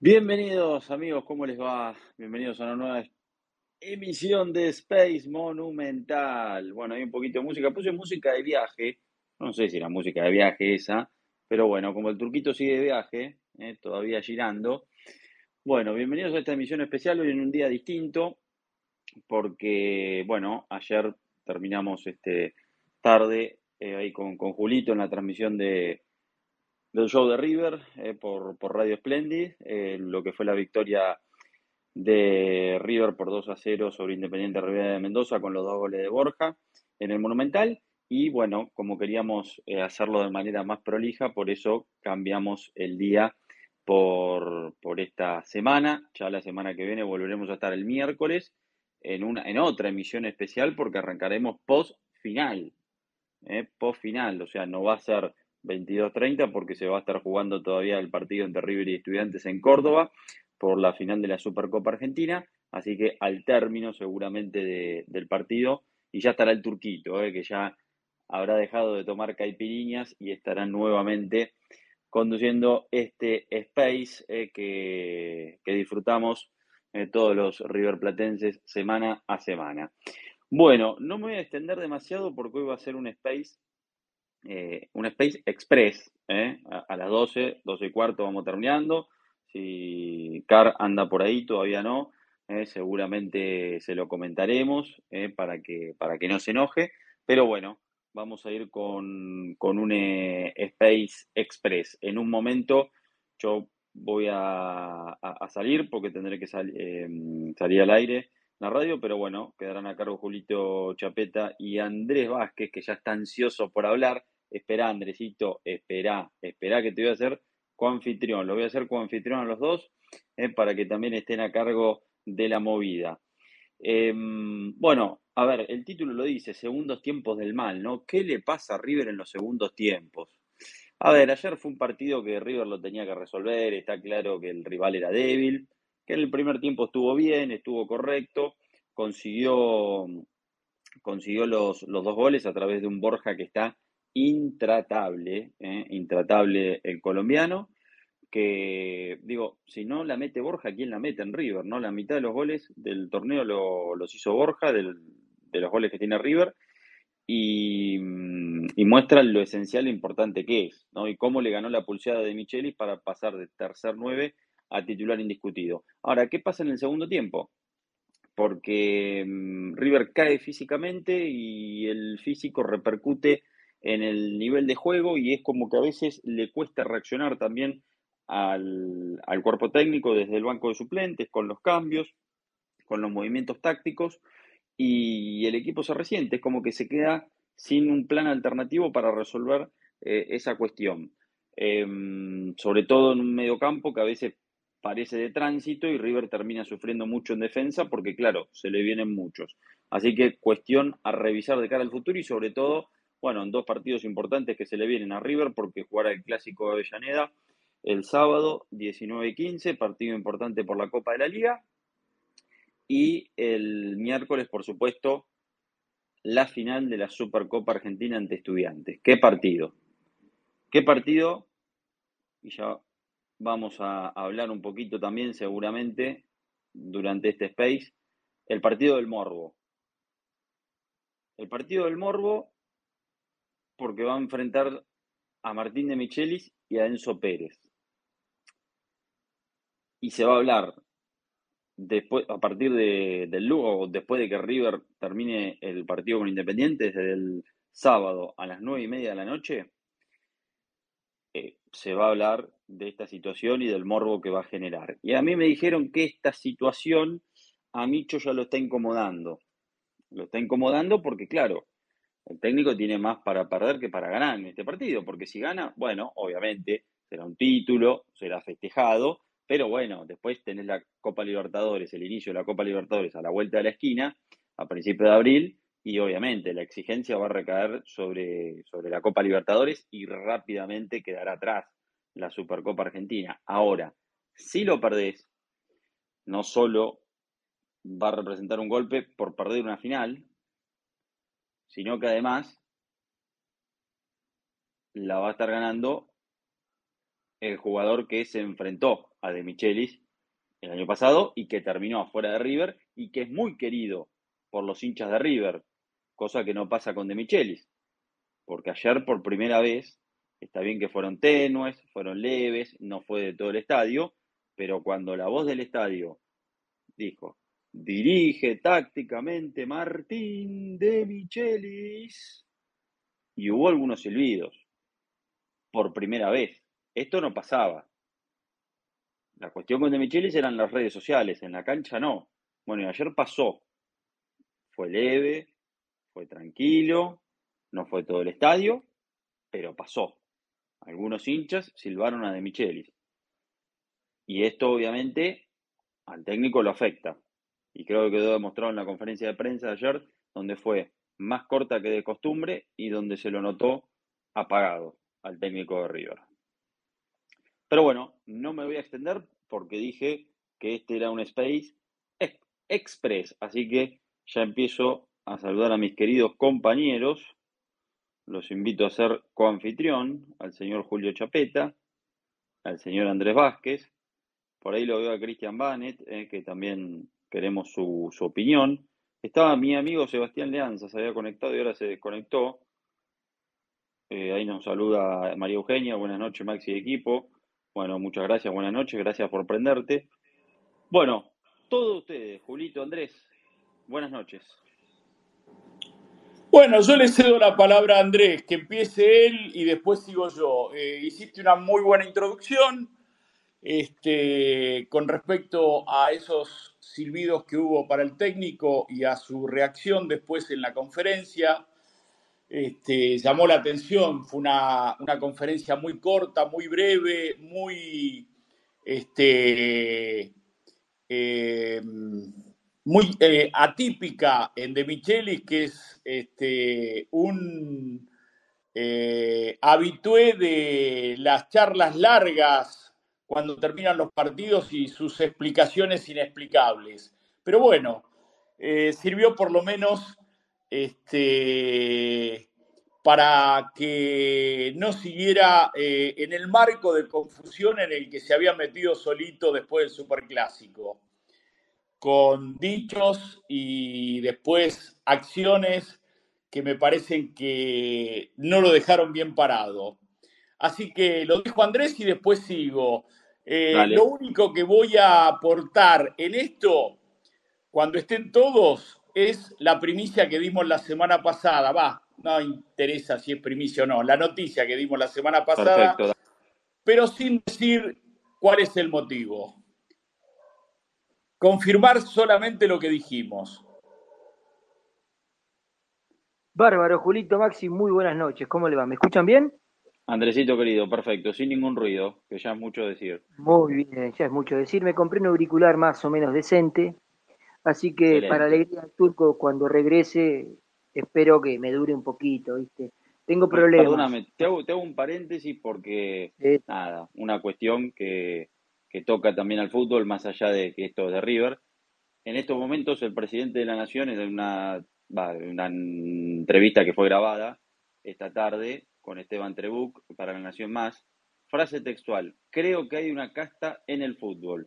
Bienvenidos amigos, ¿cómo les va? Bienvenidos a una nueva emisión de Space Monumental. Bueno, hay un poquito de música, puse música de viaje, no sé si era música de viaje esa, pero bueno, como el turquito sigue de viaje, todavía girando. Bueno, bienvenidos a esta emisión especial hoy en un día distinto, porque bueno, ayer terminamos tarde ahí con Julito en la transmisión del show de River por Radio Splendid, lo que fue la victoria de River por 2-0 sobre Independiente Rivera de Mendoza con los dos goles de Borja en el Monumental. Y bueno, como queríamos hacerlo de manera más prolija, por eso cambiamos el día por esta semana. Ya la semana que viene volveremos a estar el miércoles en otra emisión especial porque arrancaremos post final, post final, o sea, no va a ser 22:30 porque se va a estar jugando todavía el partido entre River y Estudiantes en Córdoba por la final de la Supercopa Argentina, así que al término seguramente del partido, y ya estará el turquito, que ya habrá dejado de tomar caipiriñas y estará nuevamente conduciendo este Space que disfrutamos todos los riverplatenses semana a semana. Bueno, no me voy a extender demasiado porque hoy va a ser un Space Express, a las 12:15 vamos terminando. Si Car anda por ahí, todavía no, seguramente se lo comentaremos para que no se enoje. Pero bueno, vamos a ir con un Space Express. En un momento yo voy a salir porque tendré que salir al aire la radio, pero bueno, quedarán a cargo Julito Chapeta y Andrés Vázquez, que ya está ansioso por hablar. Esperá, Andresito, esperá que te voy a hacer coanfitrión. Lo voy a hacer coanfitrión a los dos, para que también estén a cargo de la movida. Bueno, a ver, el título lo dice, segundos tiempos del mal, ¿no? ¿Qué le pasa a River en los segundos tiempos? A ver, ayer fue un partido que River lo tenía que resolver, está claro que el rival era débil, que en el primer tiempo estuvo bien, estuvo correcto, consiguió, consiguió los dos goles a través de un Borja que está intratable el colombiano, que digo, si no la mete Borja, ¿quién la mete en River? ¿No? La mitad de los goles del torneo los hizo Borja, de los goles que tiene River, y muestra lo esencial e importante que es, ¿no? Y cómo le ganó la pulseada de Michelis para pasar de tercer 9 a titular indiscutido. Ahora, ¿qué pasa en el segundo tiempo? Porque River cae físicamente y el físico repercute en el nivel de juego y es como que a veces le cuesta reaccionar también al cuerpo técnico desde el banco de suplentes, con los cambios, con los movimientos tácticos, y el equipo se resiente, es como que se queda sin un plan alternativo para resolver esa cuestión. Sobre todo en un mediocampo que a veces parece de tránsito y River termina sufriendo mucho en defensa porque, claro, se le vienen muchos. Así que cuestión a revisar de cara al futuro y sobre todo, bueno, en dos partidos importantes que se le vienen a River porque jugará el Clásico de Avellaneda el sábado 19:15, partido importante por la Copa de la Liga, y el miércoles, por supuesto, la final de la Supercopa Argentina ante Estudiantes. ¿Qué partido? ¿Qué partido? Y ya vamos a hablar un poquito también, seguramente, durante este space, el partido del Morbo. El partido del Morbo porque va a enfrentar a Martín de Michelis y a Enzo Pérez. Y se va a hablar después, a partir del luego, después de que River termine el partido con Independiente, desde el sábado a las 9:30 de la noche, se va a hablar de esta situación y del morbo que va a generar. Y a mí me dijeron que esta situación a Micho ya lo está incomodando. Lo está incomodando porque, claro, el técnico tiene más para perder que para ganar en este partido, porque si gana, bueno, obviamente será un título, será festejado, pero bueno, después tenés la Copa Libertadores, el inicio de la Copa Libertadores a la vuelta de la esquina, a principios de abril, y obviamente la exigencia va a recaer sobre la Copa Libertadores y rápidamente quedará atrás la Supercopa Argentina. Ahora, si lo perdés, no solo va a representar un golpe por perder una final, sino que además la va a estar ganando el jugador que se enfrentó a De Michelis el año pasado y que terminó afuera de River y que es muy querido por los hinchas de River, cosa que no pasa con De Michelis, porque ayer por primera vez, está bien que fueron tenues, fueron leves, no fue de todo el estadio, pero cuando la voz del estadio dijo, dirige tácticamente Martín De Michelis, y hubo algunos silbidos, por primera vez. Esto no pasaba. La cuestión con De Michelis eran las redes sociales, en la cancha no. Bueno, y ayer pasó. Fue leve, fue tranquilo, no fue todo el estadio, pero pasó. Algunos hinchas silbaron a De Michelis. Y esto obviamente al técnico lo afecta. Y creo que quedó demostrado en la conferencia de prensa de ayer, donde fue más corta que de costumbre y donde se lo notó apagado al técnico de River. Pero bueno, no me voy a extender porque dije que este era un Space Express, así que ya empiezo a saludar a mis queridos compañeros. Los invito a ser coanfitrión, al señor Julio Chapeta, al señor Andrés Vázquez. Por ahí lo veo a Cristian Banet, que también queremos su opinión. Estaba mi amigo Sebastián Leanza, se había conectado y ahora se desconectó. Ahí nos saluda María Eugenia, buenas noches Maxi y equipo. Bueno, muchas gracias, buenas noches, gracias por prenderte. Bueno, todos ustedes, Julito, Andrés, buenas noches. Bueno, yo le cedo la palabra a Andrés, que empiece él y después sigo yo. Hiciste una muy buena introducción con respecto a esos silbidos que hubo para el técnico y a su reacción después en la conferencia. Llamó la atención, fue una conferencia muy corta, muy breve, muy eh, muy atípica en De Michelis, que es un habitué de las charlas largas cuando terminan los partidos y sus explicaciones inexplicables. Pero bueno, sirvió por lo menos para que no siguiera en el marco de confusión en el que se había metido solito después del Superclásico, con dichos y después acciones que me parecen que no lo dejaron bien parado. Así que lo dijo Andrés y después sigo. Lo Dale, único que voy a aportar en esto, cuando estén todos, es la primicia que dimos la semana pasada. No interesa si es primicia o no, la noticia que dimos la semana pasada, perfecto. pero sin decir cuál es el motivo. Confirmar solamente lo que dijimos. Bárbaro, Julito, Maxi, muy buenas noches. ¿Cómo le va? ¿Me escuchan bien? Andresito querido, perfecto, sin ningún ruido, que ya es mucho decir. Muy bien, ya es mucho decir. Me compré un auricular más o menos decente, así que para Excelente. alegría del turco, cuando regrese, espero que me dure un poquito, ¿viste? Tengo problemas. Perdóname, te hago un paréntesis porque, Eh, nada, una cuestión que toca también al fútbol, más allá de que esto es de River. En estos momentos el presidente de la Nación, en una entrevista que fue grabada esta tarde con Esteban Trebuch para La Nación Más, frase textual, creo que hay una casta en el fútbol.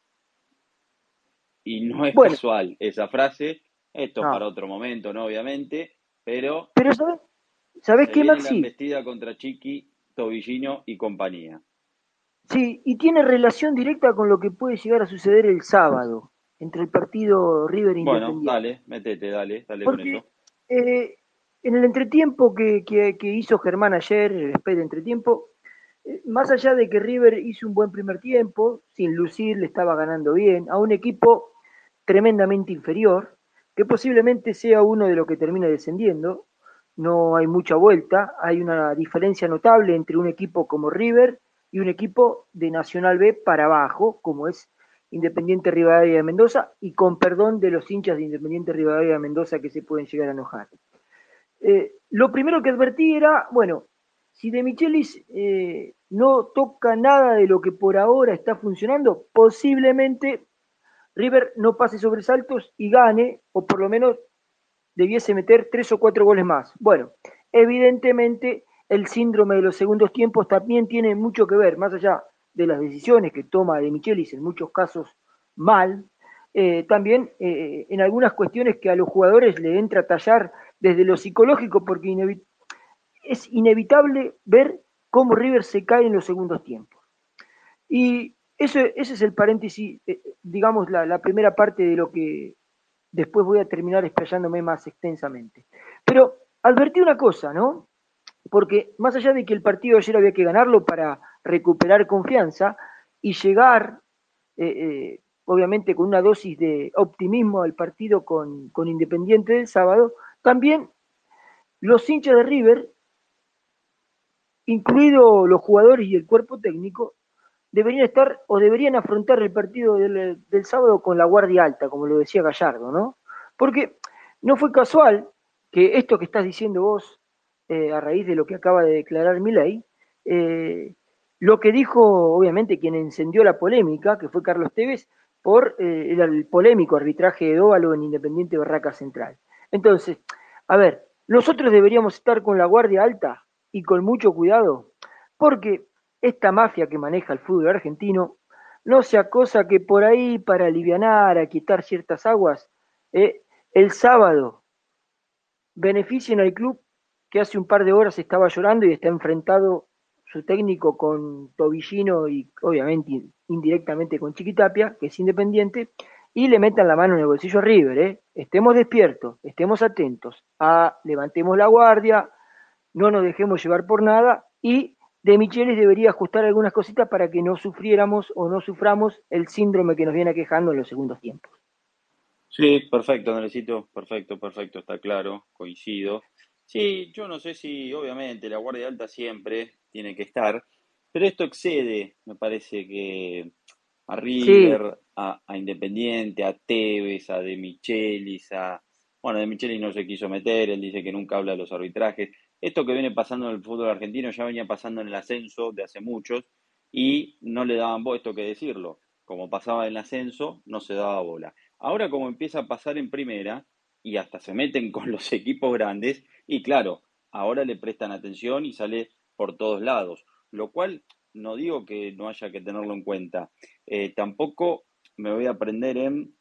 Y no es bueno, casual esa frase, esto para no. otro momento, ¿no? Obviamente, pero Pero ¿sabés se qué, viene la Maxi? embestida contra Chiqui, Tobillino y compañía. Sí, y tiene relación directa con lo que puede llegar a suceder el sábado, entre el partido River Bueno, Independiente. dale, métete, dale con Porque eso. en el entretiempo que hizo Germán ayer, después de entretiempo, más allá de que River hizo un buen primer tiempo, sin lucir, le estaba ganando bien, a un equipo tremendamente inferior, que posiblemente sea uno de los que termine descendiendo, no hay mucha vuelta, hay una diferencia notable entre un equipo como River y un equipo de Nacional B para abajo, como es Independiente Rivadavia de Mendoza, y con perdón de los hinchas de Independiente Rivadavia de Mendoza que se pueden llegar a enojar. Lo primero que advertí era, bueno, si De Michelis no toca nada de lo que por ahora está funcionando, posiblemente River no pase sobresaltos y gane, o por lo menos debiese meter 3 o 4 goles más. Bueno, evidentemente el síndrome de los segundos tiempos también tiene mucho que ver, más allá de las decisiones que toma De Michelis, en muchos casos mal, también en algunas cuestiones que a los jugadores le entra a tallar desde lo psicológico, porque es inevitable ver cómo River se cae en los segundos tiempos. Y ese es el paréntesis, digamos, la primera parte de lo que después voy a terminar explayándome más extensamente. Pero advertí una cosa, ¿no? Porque más allá de que el partido de ayer había que ganarlo para recuperar confianza y llegar, obviamente, con una dosis de optimismo al partido con Independiente del sábado, también los hinchas de River, incluidos los jugadores y el cuerpo técnico, deberían estar o deberían afrontar el partido del sábado con la guardia alta, como lo decía Gallardo, ¿no? Porque no fue casual que esto que estás diciendo vos, a raíz de lo que acaba de declarar Milei, lo que dijo, obviamente, quien encendió la polémica, que fue Carlos Tevez, por el polémico arbitraje de Dóvalo en Independiente Barraca Central. Entonces, a ver, nosotros deberíamos estar con la guardia alta y con mucho cuidado, porque esta mafia que maneja el fútbol argentino no sea cosa que por ahí, para alivianar, a quitar ciertas aguas, el sábado beneficien al club que hace un par de horas estaba llorando y está enfrentado su técnico con Tobillino y obviamente indirectamente con Chiquitapia, que es Independiente, y le metan la mano en el bolsillo a River. Estemos despiertos, estemos atentos, levantemos la guardia, no nos dejemos llevar por nada y De Michelis debería ajustar algunas cositas para que no sufriéramos o no suframos el síndrome que nos viene aquejando en los segundos tiempos. Sí, perfecto, Andresito, perfecto, perfecto, está claro, coincido. Sí, yo no sé si, obviamente, la Guardia Alta siempre tiene que estar, pero esto excede, me parece que a Sí, River, a Independiente, a Tevez, a De Michelis, bueno, De Michelis no se quiso meter, él dice que nunca habla de los arbitrajes. Esto que viene pasando en el fútbol argentino ya venía pasando en el ascenso de hace muchos y no le daban esto que decirlo. Como pasaba en el ascenso, no se daba bola. Ahora como empieza a pasar en primera y hasta se meten con los equipos grandes y claro, ahora le prestan atención y sale por todos lados, lo cual no digo que no haya que tenerlo en cuenta. Tampoco me voy a prender en,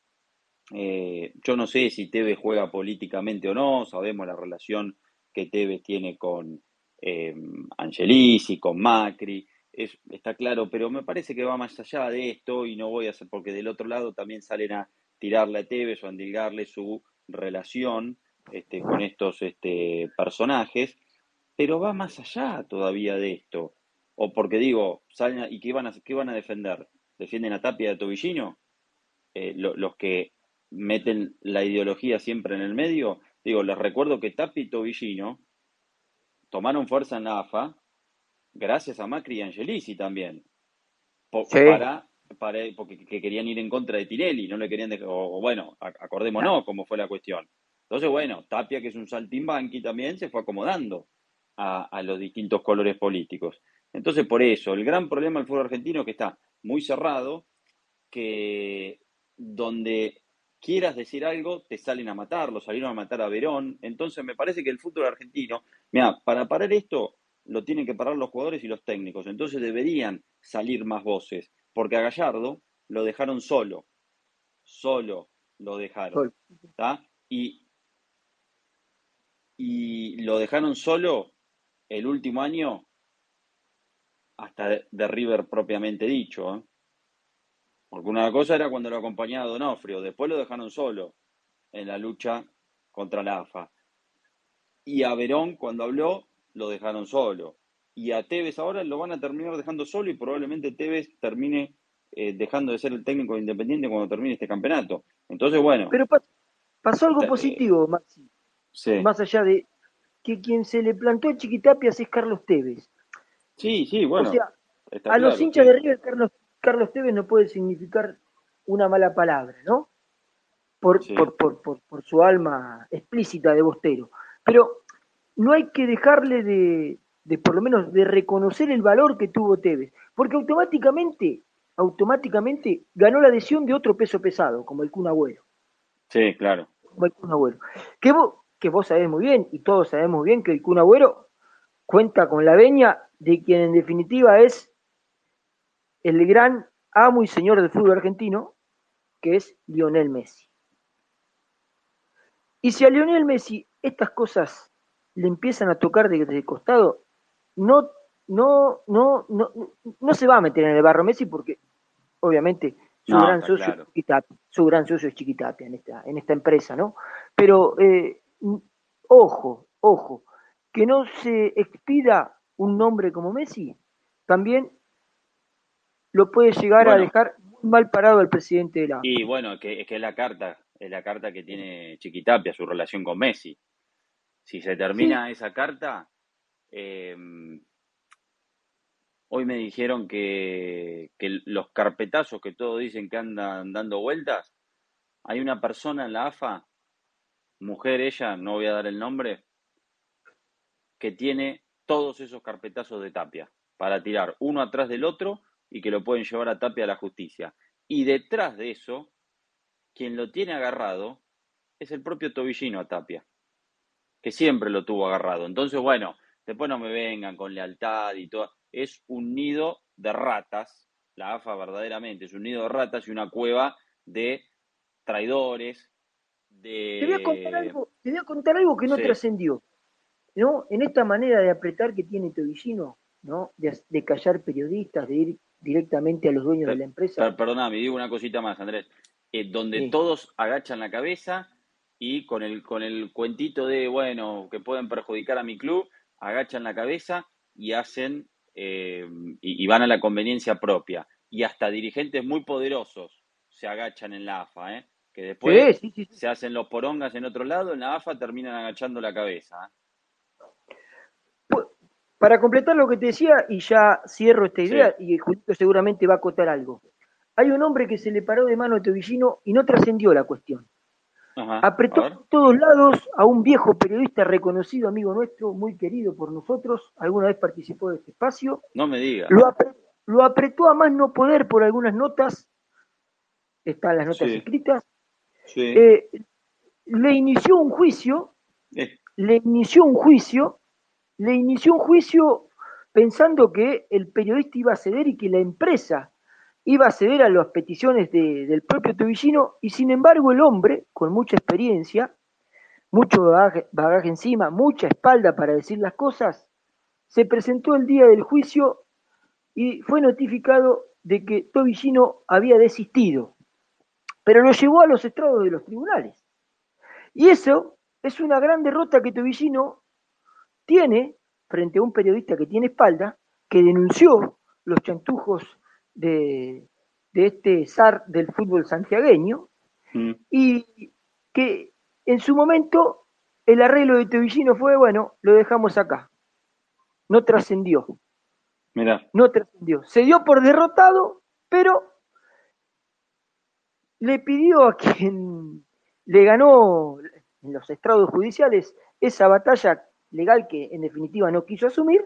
yo no sé si Tevez juega políticamente o no, sabemos la relación que Tevez tiene con eh, Angelici, con Macri, está claro, pero me parece que va más allá de esto y no voy a hacer, porque del otro lado también salen a tirarle a Tevez o a endilgarle su relación con estos personajes, pero va más allá todavía de esto. O porque digo, ¿y qué van a defender? ¿Defienden a Tapia de Tobillino? Los que meten la ideología siempre en el medio. Digo, les recuerdo que Tapia y Tobillino tomaron fuerza en la AFA gracias a Macri y Angelici también, sí, porque que querían ir en contra de Tinelli, no le querían dejar, o bueno, claro. acordémonos cómo fue la cuestión. Entonces, bueno, Tapia, que es un saltimbanqui también, se fue acomodando a los distintos colores políticos. Entonces, por eso, el gran problema del fútbol argentino es que está muy cerrado, que donde quieras decir algo, te salen a matar, lo salieron a matar a Verón. Entonces, me parece que el fútbol argentino, mira, para parar esto, lo tienen que parar los jugadores y los técnicos. Entonces, deberían salir más voces, porque a Gallardo lo dejaron solo lo dejaron, ¿está? Y lo dejaron solo el último año hasta de River propiamente dicho, ¿eh? Porque una cosa era cuando lo acompañaba Donofrio, después lo dejaron solo en la lucha contra la AFA. Y a Verón, cuando habló, lo dejaron solo. Y a Tevez ahora lo van a terminar dejando solo y probablemente Tevez termine dejando de ser el técnico de Independiente cuando termine este campeonato. Entonces, bueno, Pero pasó algo eh, positivo, Maxi, sí, más allá de que quien se le plantó a Chiquitapias es Carlos Tevez. sí, sí, O bueno, sea, está a los claro, hinchas de sí, River, Carlos Tevez no puede significar una mala palabra, ¿no? sí. Por su alma explícita de Bostero. Pero no hay que dejarle de por lo menos de reconocer el valor que tuvo Tevez, porque automáticamente ganó la adhesión de otro peso pesado, como el Kun Agüero, Sí, claro. como el Kun Agüero. Que vos sabés muy bien, y todos sabemos bien, que el Kun Agüero cuenta con la veña de quien en definitiva es el gran amo y señor del fútbol argentino, que es Lionel Messi. Y si a Lionel Messi estas cosas le empiezan a tocar de costado, no, no se va a meter en el barro Messi porque obviamente No, está claro. su gran socio es Chiquitapia en esta empresa, ¿no? Pero ojo, que no se expida un nombre como Messi, también lo puede llegar a Bueno, dejar muy mal parado el presidente de la AFA. y bueno, es que es la carta que tiene Chiquitapia, su relación con Messi. Si se Sí, termina esa carta, eh, hoy me dijeron que los carpetazos que todos dicen que andan dando vueltas, hay una persona en la AFA, mujer ella, no voy a dar el nombre, que tiene todos esos carpetazos de Tapia para tirar uno atrás del otro y que lo pueden llevar a Tapia a la justicia. Y detrás de eso, quien lo tiene agarrado es el propio Tobillino a Tapia, que siempre lo tuvo agarrado. Entonces, bueno, después no me vengan con lealtad y todo. Es un nido de ratas, la AFA verdaderamente es un nido de ratas y una cueva de traidores, de... te voy a contar algo que no Sí, trascendió, ¿no? En esta manera de apretar que tiene Tobillino, ¿no? De callar periodistas, de ir directamente a los dueños de la empresa. perdóname, digo una cosita más, Andrés. Donde Sí. todos agachan la cabeza y con el cuentito de, bueno, que pueden perjudicar a mi club, agachan la cabeza y hacen, y van a la conveniencia propia. Y hasta dirigentes muy poderosos se agachan en la AFA, ¿eh? Que después Sí, sí, sí, sí. se hacen los porongas en otro lado, en la AFA terminan agachando la cabeza, ¿eh? Pu- Para completar lo que te decía, y ya cierro esta Sí, idea, y Julito seguramente va a acotar algo. Hay un hombre que se le paró de mano a Tobillino y no trascendió la cuestión. ajá, a Apretó ver, por todos lados a un viejo periodista reconocido, amigo nuestro, muy querido por nosotros, alguna vez participó de este espacio, no me digas. lo apretó a más no poder por algunas notas, están las notas Sí, escritas, sí, eh, le inició un juicio, eh, le inició un juicio, le inició un juicio pensando que el periodista iba a ceder y que la empresa iba a ceder a las peticiones del propio Tobillino, y sin embargo el hombre, con mucha experiencia, mucho bagaje encima, mucha espalda para decir las cosas, se presentó el día del juicio y fue notificado de que Tobillino había desistido, pero lo llevó a los estrados de los tribunales. Y eso es una gran derrota que Tobillino tiene frente a un periodista que tiene espalda, que denunció los chantujos de este zar del fútbol santiagueño, mm, y que en su momento el arreglo de Tobillino fue, bueno, lo dejamos acá. No trascendió, mirá. no trascendió. Se dio por derrotado, pero le pidió a quien le ganó en los estrados judiciales esa batalla legal que en definitiva no quiso asumir,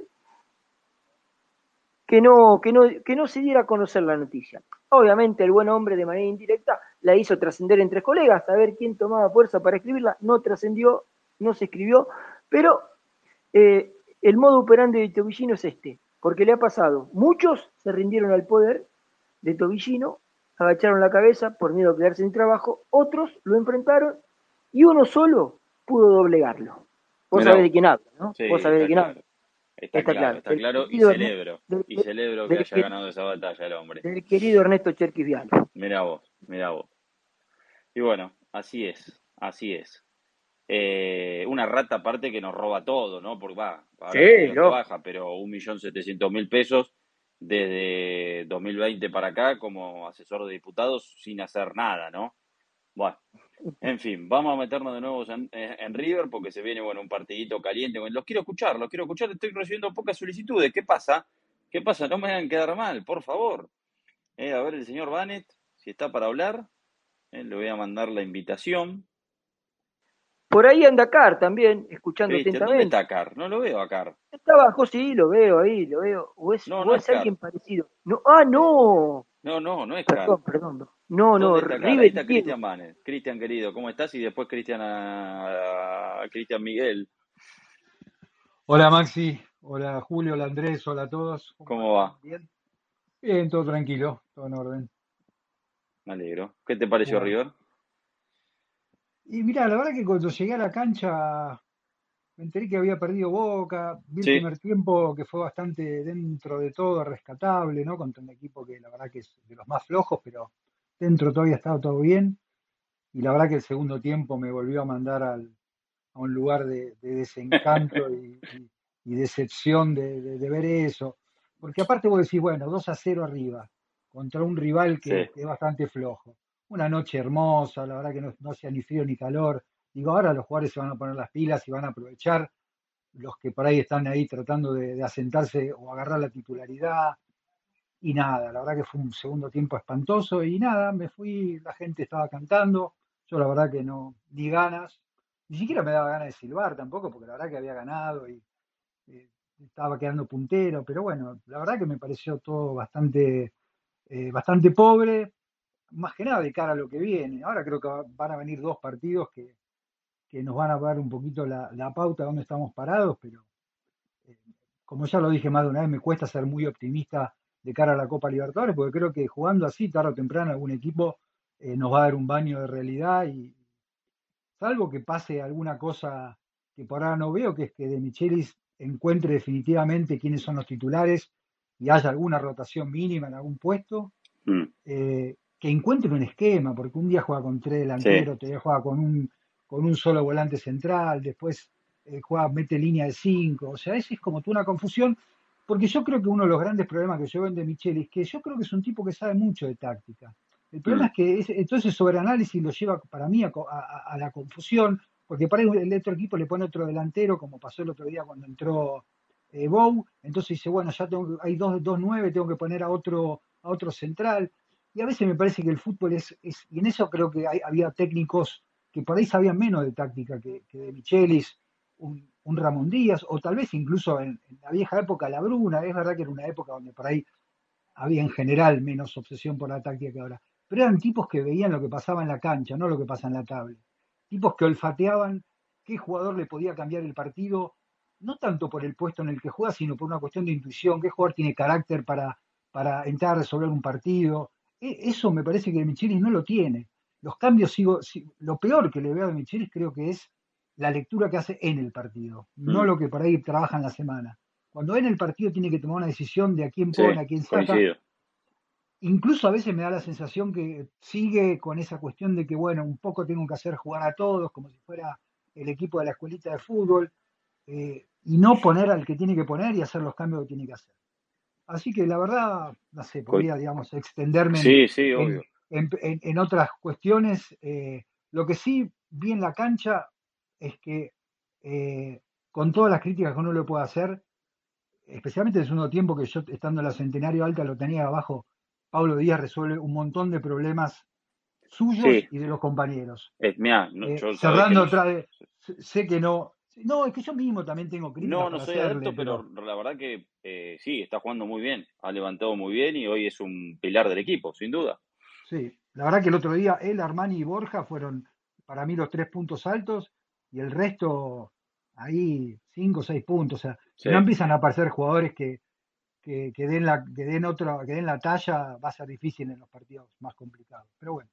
que no se diera a conocer la noticia. Obviamente el buen hombre de manera indirecta la hizo trascender entre colegas, a ver quién tomaba fuerza para escribirla, no trascendió, no se escribió, pero eh, el modo operandi de Tobillino es este, porque le ha pasado, muchos se rindieron al poder de Tobillino, agacharon la cabeza por miedo a quedarse sin trabajo, otros lo enfrentaron y uno solo pudo doblegarlo. Vos Mirá sabés de vos. quién hablo, ¿no? Sí, Vos sabés de está quién hablo. claro. Está claro, Claro. está claro. Y celebro que Del, haya ganado esa batalla el hombre. del querido Ernesto Cherquis Vial. Mirá vos, mirá vos. Y bueno, así es, así es. Una rata aparte que nos roba todo, ¿no? Porque va, ahora le Sí, dieron de lógico. baja, pero 1.700.000 pesos desde 2020 para acá como asesor de diputados sin hacer nada, ¿no? Bueno, en fin, vamos a meternos de nuevo en River porque se viene, bueno, un partidito caliente. Bueno, los quiero escuchar, estoy recibiendo pocas solicitudes. ¿Qué pasa? ¿Qué pasa? No me hagan quedar mal, por favor. A ver, el señor Banet, si está para hablar, le voy a mandar la invitación. Por ahí anda Car también, escuchando Cristian, ¿dónde atentamente. está Car? No lo veo a Car. Está abajo, sí, lo veo ahí, lo veo. No, O no es es Car. alguien parecido. No, ah, no. No, no, no es Car. Perdón. No, no, ¿Dónde está Car? Ahí River y está Diego. Cristian Banet. Cristian, querido, ¿cómo estás? Y después Cristian a Cristian Miguel. Hola Maxi, hola Julio, hola Andrés, hola a todos, ¿cómo ¿Cómo andan? va? ¿Bien? Bien, todo tranquilo, todo en orden. Me alegro. ¿Qué te pareció Bueno. River? Y mirá, la verdad que cuando llegué a la cancha me enteré que había perdido Boca, vi el Sí, primer tiempo que fue bastante dentro de todo rescatable, ¿no? Contra un equipo que la verdad que es de los más flojos, pero dentro todavía estaba todo bien. Y la verdad que el segundo tiempo me volvió a mandar a un lugar de desencanto y decepción de ver eso. Porque aparte vos decís, bueno, 2-0 arriba, contra un rival sí. que es bastante flojo. Una noche hermosa, la verdad que no hacía ni frío ni calor. Digo, ahora los jugadores se van a poner las pilas y van a aprovechar los que por ahí están ahí tratando de asentarse o agarrar la titularidad. Y nada, la verdad que fue un segundo tiempo espantoso y nada, me fui, la gente estaba cantando, yo la verdad que no, ni ganas, ni siquiera me daba ganas de silbar tampoco, porque la verdad que había ganado y eh, estaba quedando puntero, pero bueno, la verdad que me pareció todo bastante pobre, más que nada de cara a lo que viene. Ahora creo que van a venir dos partidos que nos van a dar un poquito la pauta de dónde estamos parados, pero eh, como ya lo dije más de una vez, me cuesta ser muy optimista de cara a la Copa Libertadores, porque creo que jugando así, tarde o temprano, algún equipo nos va a dar un baño de realidad y salvo que pase alguna cosa que por ahora no veo, que es que De Michelis encuentre definitivamente quiénes son los titulares y haya alguna rotación mínima en algún puesto, Mm, que encuentre un esquema, porque un día juega con tres sí, delanteros, otro día juega con un solo volante central, después juega, mete línea de cinco, o sea, es como toda una confusión, porque yo creo que uno de los grandes problemas que yo veo en De Micheli es que yo creo que es un tipo que sabe mucho de táctica. El problema mm, es que entonces sobreanálisis lo lleva para mí a la confusión, porque para el otro equipo le pone otro delantero, como pasó el otro día cuando entró Bou, entonces dice, bueno, ya hay dos nueve, tengo que poner a otro central, y a veces me parece que el fútbol y en eso creo que había técnicos que por ahí sabían menos de táctica que de Michelis, un Ramón Díaz, o tal vez incluso en la vieja época la Bruna, es verdad que era una época donde por ahí había en general menos obsesión por la táctica que ahora, pero eran tipos que veían lo que pasaba en la cancha, no lo que pasa en la tablet. Tipos que olfateaban qué jugador le podía cambiar el partido, no tanto por el puesto en el que juega, sino por una cuestión de intuición, qué jugador tiene carácter para entrar a resolver un partido. Eso me parece que Michelis no lo tiene. Los cambios lo peor que le veo a Michelis creo que es la lectura que hace en el partido, no mm, lo que por ahí trabaja en la semana. Cuando en el partido tiene que tomar una decisión de a quién sí, pone, a quién saca, coincido. incluso a veces me da la sensación que sigue con esa cuestión de que, bueno, un poco tengo que hacer jugar a todos, como si fuera el equipo de la escuelita de fútbol, y no poner al que tiene que poner y hacer los cambios que tiene que hacer. Así que la verdad, no sé, Coi- podría, digamos, extenderme sí, sí, obvio. en otras cuestiones. Lo que sí vi en la cancha es que, con todas las críticas que uno le puede hacer, especialmente en el segundo tiempo, que yo estando en la Centenario Alta lo tenía abajo, Pablo Díaz resuelve un montón de problemas suyos Sí, y de los compañeros. mira, yo sabes que Cerrando no, otra vez, sé que no, no, es que yo mismo también tengo críticas no para soy hacerle, adepto, pero pero la verdad que sí, está jugando muy bien, ha levantado muy bien y hoy es un pilar del equipo, sin duda. sí, la verdad que el otro día él, Armani y Borja fueron para mí los tres puntos altos y el resto ahí 5 o 6 puntos. O sea, si Sí, no empiezan a aparecer jugadores que den la talla, va a ser difícil en los partidos más complicados. Pero bueno.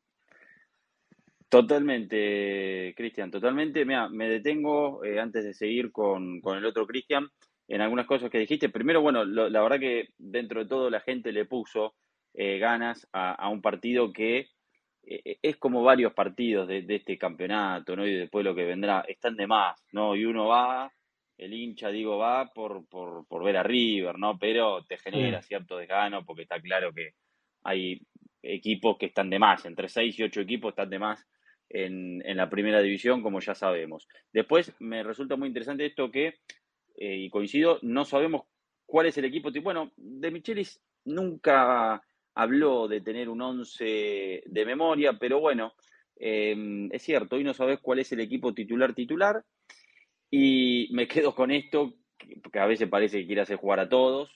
totalmente, Cristian, totalmente. Mira, me detengo antes de seguir con el otro Cristian en algunas cosas que dijiste. Primero, bueno, la verdad que dentro de todo la gente le puso ganas a un partido que es como varios partidos de este campeonato, ¿no? Y después lo que vendrá, están de más, ¿no? Y uno va, el hincha, digo, va por ver a River, ¿no? Pero te Sí, genera cierto desgano porque está claro que hay equipos que están de más, entre 6 y 8 equipos están de más en la primera división, como ya sabemos. Después me resulta muy interesante esto que, y coincido, no sabemos cuál es el equipo. Bueno, De Michelis nunca habló de tener un 11 de memoria, pero bueno, es cierto, hoy no sabes cuál es el equipo titular, y me quedo con esto, que a veces parece que quiere hacer jugar a todos,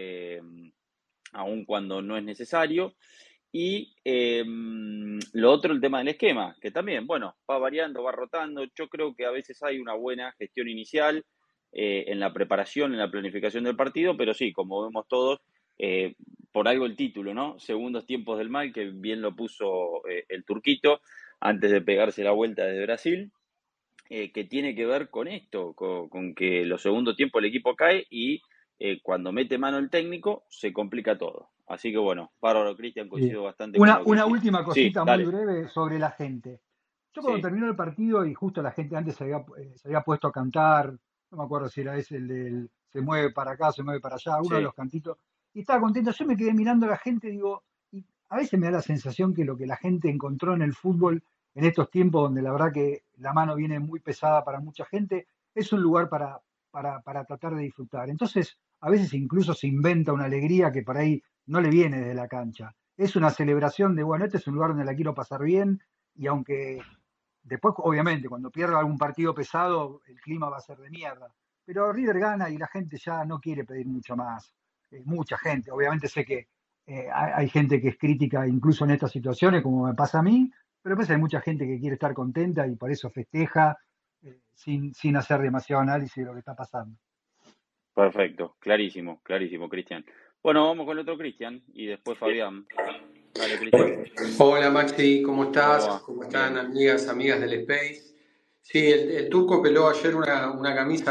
aun cuando no es necesario. Y lo otro, el tema del esquema, que también, bueno, va variando, va rotando. Yo creo que a veces hay una buena gestión inicial en la preparación, en la planificación del partido, pero sí, como vemos todos, eh, por algo el título, ¿no? Segundos tiempos del mal, que bien lo puso el turquito antes de pegarse la vuelta desde Brasil, que tiene que ver con esto, con que los segundos tiempos el equipo cae y cuando mete mano el técnico se complica todo. Así que bueno, bárbaro, Cristian, Sí. coincido bastante con lo que Una decís. última Sí, cosita muy dale, breve sobre la gente. Yo cuando sí, terminó el partido y justo la gente antes se había puesto a cantar, no me acuerdo si era ese el del se mueve para acá, se mueve para allá, uno de sí, los cantitos, y estaba contento. Yo me quedé mirando a la gente, digo, y a veces me da la sensación que lo que la gente encontró en el fútbol en estos tiempos donde la verdad que la mano viene muy pesada para mucha gente, es un lugar para tratar de disfrutar. Entonces, a veces incluso se inventa una alegría que por ahí no le viene desde la cancha. Es una celebración de, bueno, este es un lugar donde la quiero pasar bien y aunque después, obviamente, cuando pierda algún partido pesado, el clima va a ser de mierda. Pero River gana y la gente ya no quiere pedir mucho más. Mucha gente, obviamente sé que hay gente que es crítica incluso en estas situaciones, como me pasa a mí, pero pues hay mucha gente que quiere estar contenta y por eso festeja sin hacer demasiado análisis de lo que está pasando. perfecto, clarísimo, clarísimo, Cristian. Bueno, vamos con el otro Cristian y después Fabián. Dale, Cristian, Hola Maxi, ¿cómo ¿cómo estás? va? ¿Cómo están Bien. amigas del Space? Sí, el turco peló ayer una camisa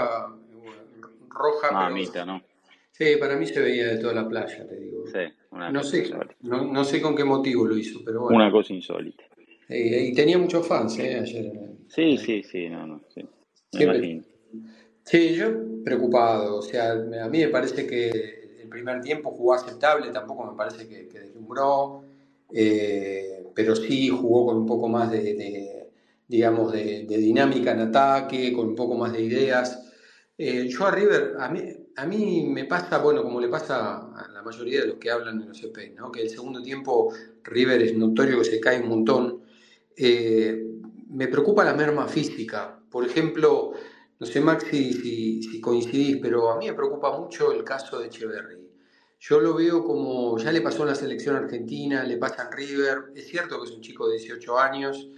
roja, pero Mamita, ¿no? sí, para mí se veía de toda la playa, te digo. Sí, una No cosa sé, insólita. no sé con qué motivo lo hizo, pero Una bueno. cosa insólita. Y tenía muchos fans, ayer Sí, sí, sí, no, no, sí. Me siempre. imagino. Sí, yo preocupado, o sea, a mí me parece que el primer tiempo jugó aceptable, tampoco me parece que deslumbró, pero sí jugó con un poco más digamos, de dinámica en ataque, con un poco más de ideas. Yo a River, a mí me pasa, bueno, como le pasa a la mayoría de los que hablan en los CP, ¿no? Que el segundo tiempo River es notorio que se cae un montón. Me preocupa la merma física. Por ejemplo, no sé, Maxi, si coincidís, pero a mí me preocupa mucho el caso de Echeverry. Yo lo veo como, ya le pasó en la selección argentina, le pasa en River. Es cierto que es un chico de 18 años,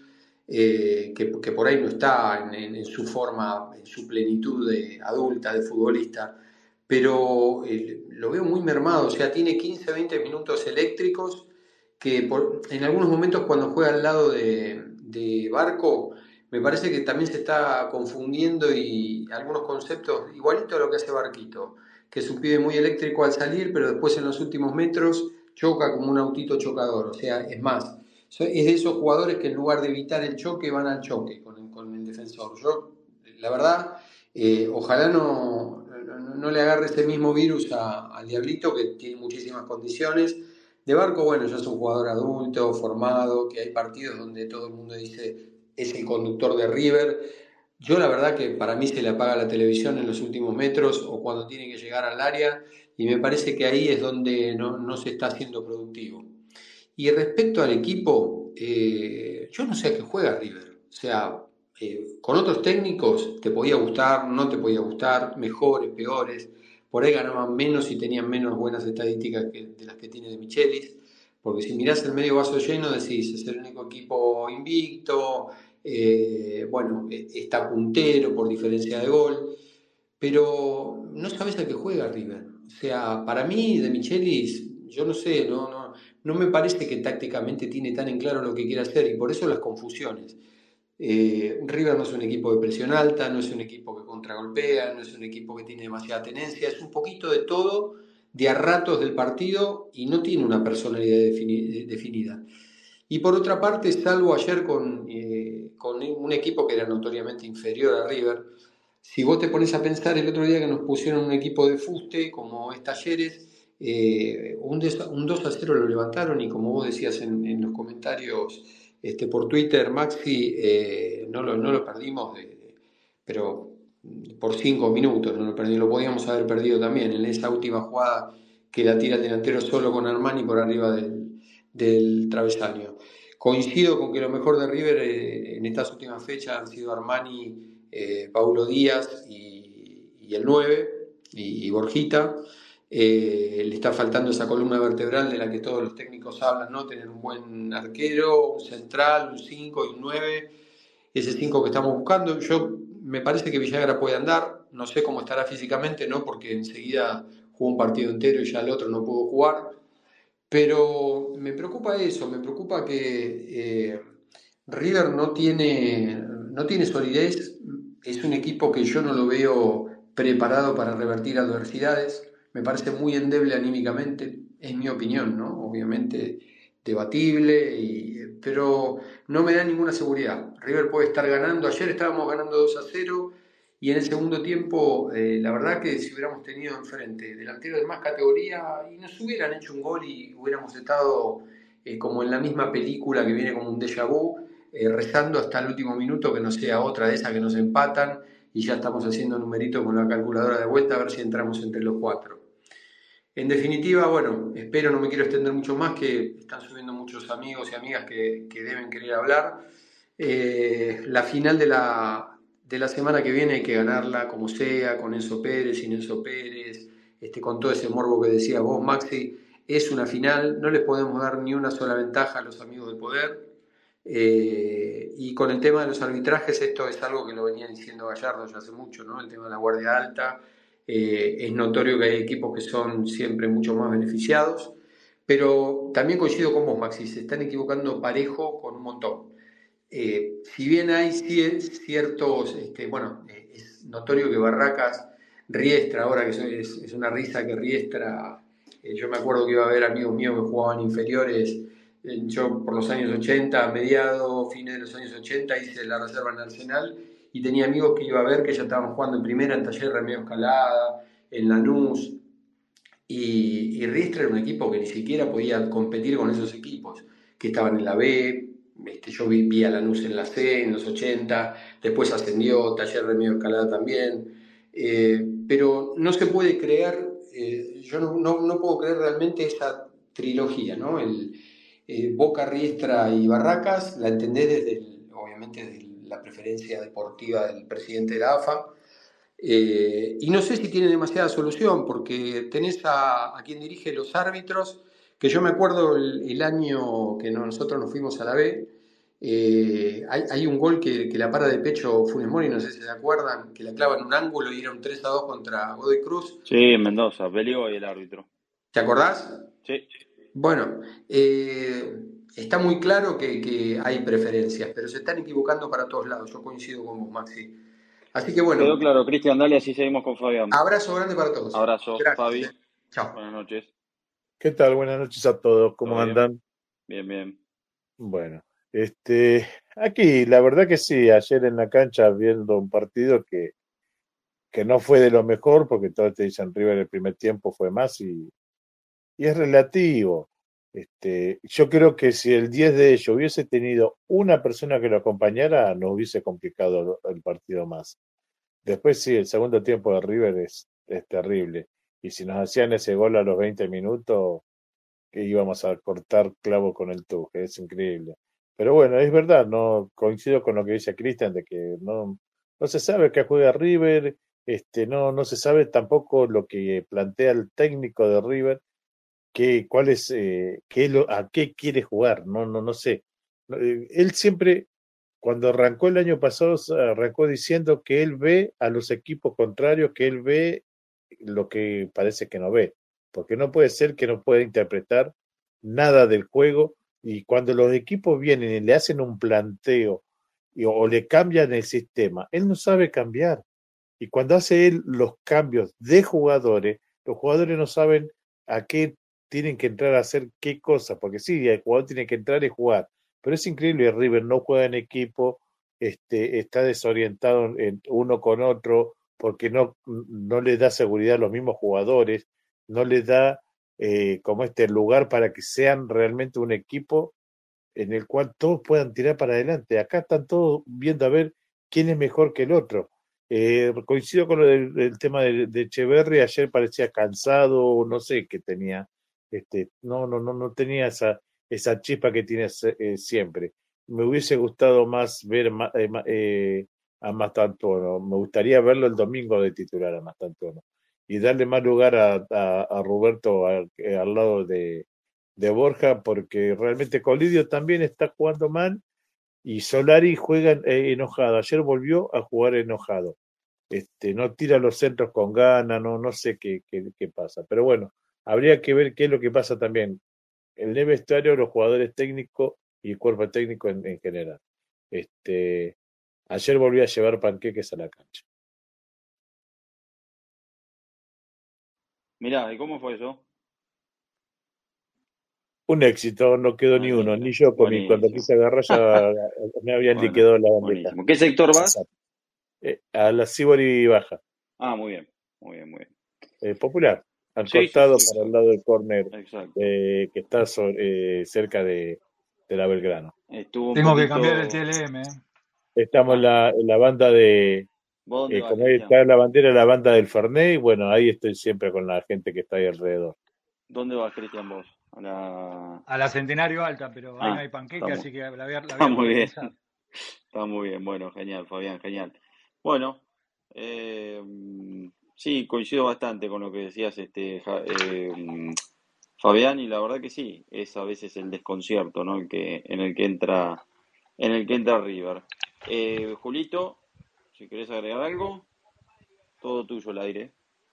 que por ahí no está en su forma, en su plenitud de adulta, de futbolista, pero lo veo muy mermado. O sea, tiene 15, 20 minutos eléctricos que en algunos momentos cuando juega al lado de Barco, me parece que también se está confundiendo y algunos conceptos, igualito a lo que hace Barquito, que es un pibe muy eléctrico al salir, pero después en los últimos metros choca como un autito chocador. O sea, es más, es de esos jugadores que en lugar de evitar el choque van al choque con el defensor. Yo, la verdad, ojalá no le agarre ese mismo virus al Diablito, que tiene muchísimas condiciones. De Barco, bueno, ya es un jugador adulto, formado, que hay partidos donde todo el mundo dice es el conductor de River. Yo la verdad que para mí se le apaga la televisión en los últimos metros o cuando tiene que llegar al área y me parece que ahí es donde no se está haciendo productivo. Y respecto al equipo, yo no sé a qué juega River. O sea, con otros técnicos te podía gustar, no te podía gustar, mejores, peores. Por ahí ganaban menos y tenían menos buenas estadísticas de las que tiene de Michelis. Porque si mirás el medio vaso lleno, decís, es el único equipo invicto, bueno, está puntero por diferencia de gol, pero no sabes a qué juega River. O sea, para mí, de Michelis, yo no sé, no me parece que tácticamente tiene tan en claro lo que quiere hacer y por eso las confusiones. River no es un equipo de presión alta, no es un equipo que contragolpea, no es un equipo que tiene demasiada tenencia, es un poquito de todo, de a ratos del partido y no tiene una personalidad definida. Y por otra parte, salvo ayer con un equipo que era notoriamente inferior a River, si vos te pones a pensar el otro día que nos pusieron un equipo de fuste como es Talleres, un 2-0 lo levantaron y como vos decías en los comentarios por Twitter, Maxi, no lo perdimos, pero por 5 minutos no lo perdimos, lo podíamos haber perdido también en esa última jugada que la tira el delantero solo con Armani por arriba del travesaño. Coincido con que lo mejor de River en estas últimas fechas han sido Armani, Paulo Díaz y el 9 y Borjita. Le está faltando esa columna vertebral de la que todos los técnicos hablan, ¿no? Tener un buen arquero, un central, un 5 y un 9. Ese 5 que estamos buscando. Me parece que Villagra puede andar, no sé cómo estará físicamente, ¿no? Porque enseguida jugó un partido entero y ya el otro no pudo jugar. Pero me preocupa eso, me preocupa que River no tiene solidez, es un equipo que yo no lo veo preparado para revertir adversidades, me parece muy endeble anímicamente, es mi opinión, ¿no? Obviamente debatible, pero no me da ninguna seguridad. River puede estar ganando, ayer estábamos ganando 2-0 y en el segundo tiempo, la verdad que si hubiéramos tenido enfrente delanteros de más categoría y nos hubieran hecho un gol y hubiéramos estado como en la misma película que viene como un déjà vu, rezando hasta el último minuto que no sea otra de esas que nos empatan y ya estamos haciendo numerito con la calculadora de vuelta a ver si entramos entre los cuatro. En definitiva, bueno, espero, no me quiero extender mucho más, que están subiendo muchos amigos y amigas que deben querer hablar. La final de la semana que viene hay que ganarla como sea, con Enzo Pérez, sin Enzo Pérez, con todo ese morbo que decías vos, Maxi. Es una final, no les podemos dar ni una sola ventaja a los amigos del poder. Y con el tema de los arbitrajes, esto es algo que lo venía diciendo Gallardo ya hace mucho, ¿no? El tema de la guardia alta. Es notorio que hay equipos que son siempre mucho más beneficiados, pero también coincido con vos, Maxi, se están equivocando parejo con un montón. Si bien hay ciertos, bueno, es notorio que Barracas Riestra, ahora que es una risa que Riestra, yo me acuerdo que iba a haber amigos míos que jugaban inferiores, yo por los años 80, mediados, fines de los años 80, hice la reserva en Arsenal y tenía amigos que iba a ver que ya estaban jugando en primera, en Taller Remedio Escalada, en Lanús, y Riestra era un equipo que ni siquiera podía competir con esos equipos, que estaban en la B. Yo vi a Lanús en la C en los 80, después ascendió, Taller Remedio Escalada también, pero no se puede creer, yo no puedo creer realmente esa trilogía, ¿no? Boca, Riestra y Barracas, la entendés obviamente desde la preferencia deportiva del presidente de la AFA, y no sé si tiene demasiada solución, porque tenés a quien dirige los árbitros, que yo me acuerdo el año que nosotros nos fuimos a la B, hay un gol que la para de pecho Funes Mori, no sé si se acuerdan, que la clava en un ángulo y era un 3-2 contra Godoy Cruz. Sí, Mendoza, peleó y el árbitro. ¿Te acordás? Sí. Bueno, está muy claro que hay preferencias, pero se están equivocando para todos lados. Yo coincido con vos, Maxi. Así que bueno, Quedó claro, Cristian, dale, así seguimos con Fabián. abrazo grande para todos. Abrazo, Gracias. Fabi. Chao. Buenas noches. ¿Qué tal? Buenas noches a todos. ¿Cómo ¿Todo bien? andan? Bien, bien. Bueno, aquí la verdad que sí, ayer en la cancha viendo un partido que no fue de lo mejor, porque todos te dicen River el primer tiempo fue más y es relativo. Yo creo que si el 10 de ellos hubiese tenido una persona que lo acompañara, nos hubiese complicado el partido más. Después sí, el segundo tiempo de River es terrible. Y si nos hacían ese gol a los 20 minutos, que íbamos a cortar clavo con el tuje, es increíble. Pero bueno, es verdad, no coincido con lo que dice Cristian de que no se sabe qué juega River, no se sabe tampoco lo que plantea el técnico de River, cuál es, a qué quiere jugar, no sé. Él siempre, cuando arrancó el año pasado, arrancó diciendo que él ve a los equipos contrarios, que él ve lo que parece que no ve, porque no puede ser que no pueda interpretar nada del juego, y cuando los equipos vienen y le hacen un planteo o le cambian el sistema, él no sabe cambiar. Y cuando hace él los cambios de jugadores, los jugadores no saben a qué tienen que entrar a hacer qué cosa, porque sí, el jugador tiene que entrar y jugar, pero es increíble, River no juega en equipo, está desorientado uno con otro, porque no le da seguridad a los mismos jugadores, no le da como lugar para que sean realmente un equipo en el cual todos puedan tirar para adelante. Acá están todos viendo a ver quién es mejor que el otro. Coincido con lo del tema de Echeverri, ayer parecía cansado, no sé qué tenía, no tenía esa chispa que tiene siempre. Me hubiese gustado más ver a Mastantuono, me gustaría verlo el domingo de titular a Mastantuono y darle más lugar a Roberto al lado de Borja, porque realmente Colidio también está jugando mal y Solari juega enojado. Ayer volvió a jugar enojado. no tira los centros con ganas, no sé qué pasa. Pero bueno, habría que ver qué es lo que pasa también en el vestuario, los jugadores técnicos y el cuerpo técnico en general. Ayer volví a llevar panqueques a la cancha. Mirá, ¿y cómo fue eso? Un éxito, no quedó Me ni uno, alegro. ni yo comí. Cuando Buenísimo. quise agarrar ya me habían Bueno, liquidado la bandeja. buenísimo. ¿Qué sector vas? A la Sibori Baja, Ah, muy bien, muy bien, muy bien. popular, al Sí, sí, costado sí, para el exacto. lado del córner, Exacto. que está cerca de la Belgrano. Estuvo un Tengo que cambiar el poquito. TLM. Estamos en la banda de, ¿Vos dónde vas, como Cristian? está la bandera, la banda del Fernet, y bueno, ahí estoy siempre con la gente que está ahí alrededor. ¿Dónde vas, Cristian, vos? A la... A la Centenario Alta, pero ahí no Ah, hay panqueque, estamos. así que la voy a Está muy bien. reorganizar. Está muy bien. Bueno, genial, Fabián, genial. Bueno, sí, coincido bastante con lo que decías, Fabián, y la verdad que sí, es a veces el desconcierto, ¿no? En el que entra River. Julito, si querés agregar algo, todo tuyo el aire.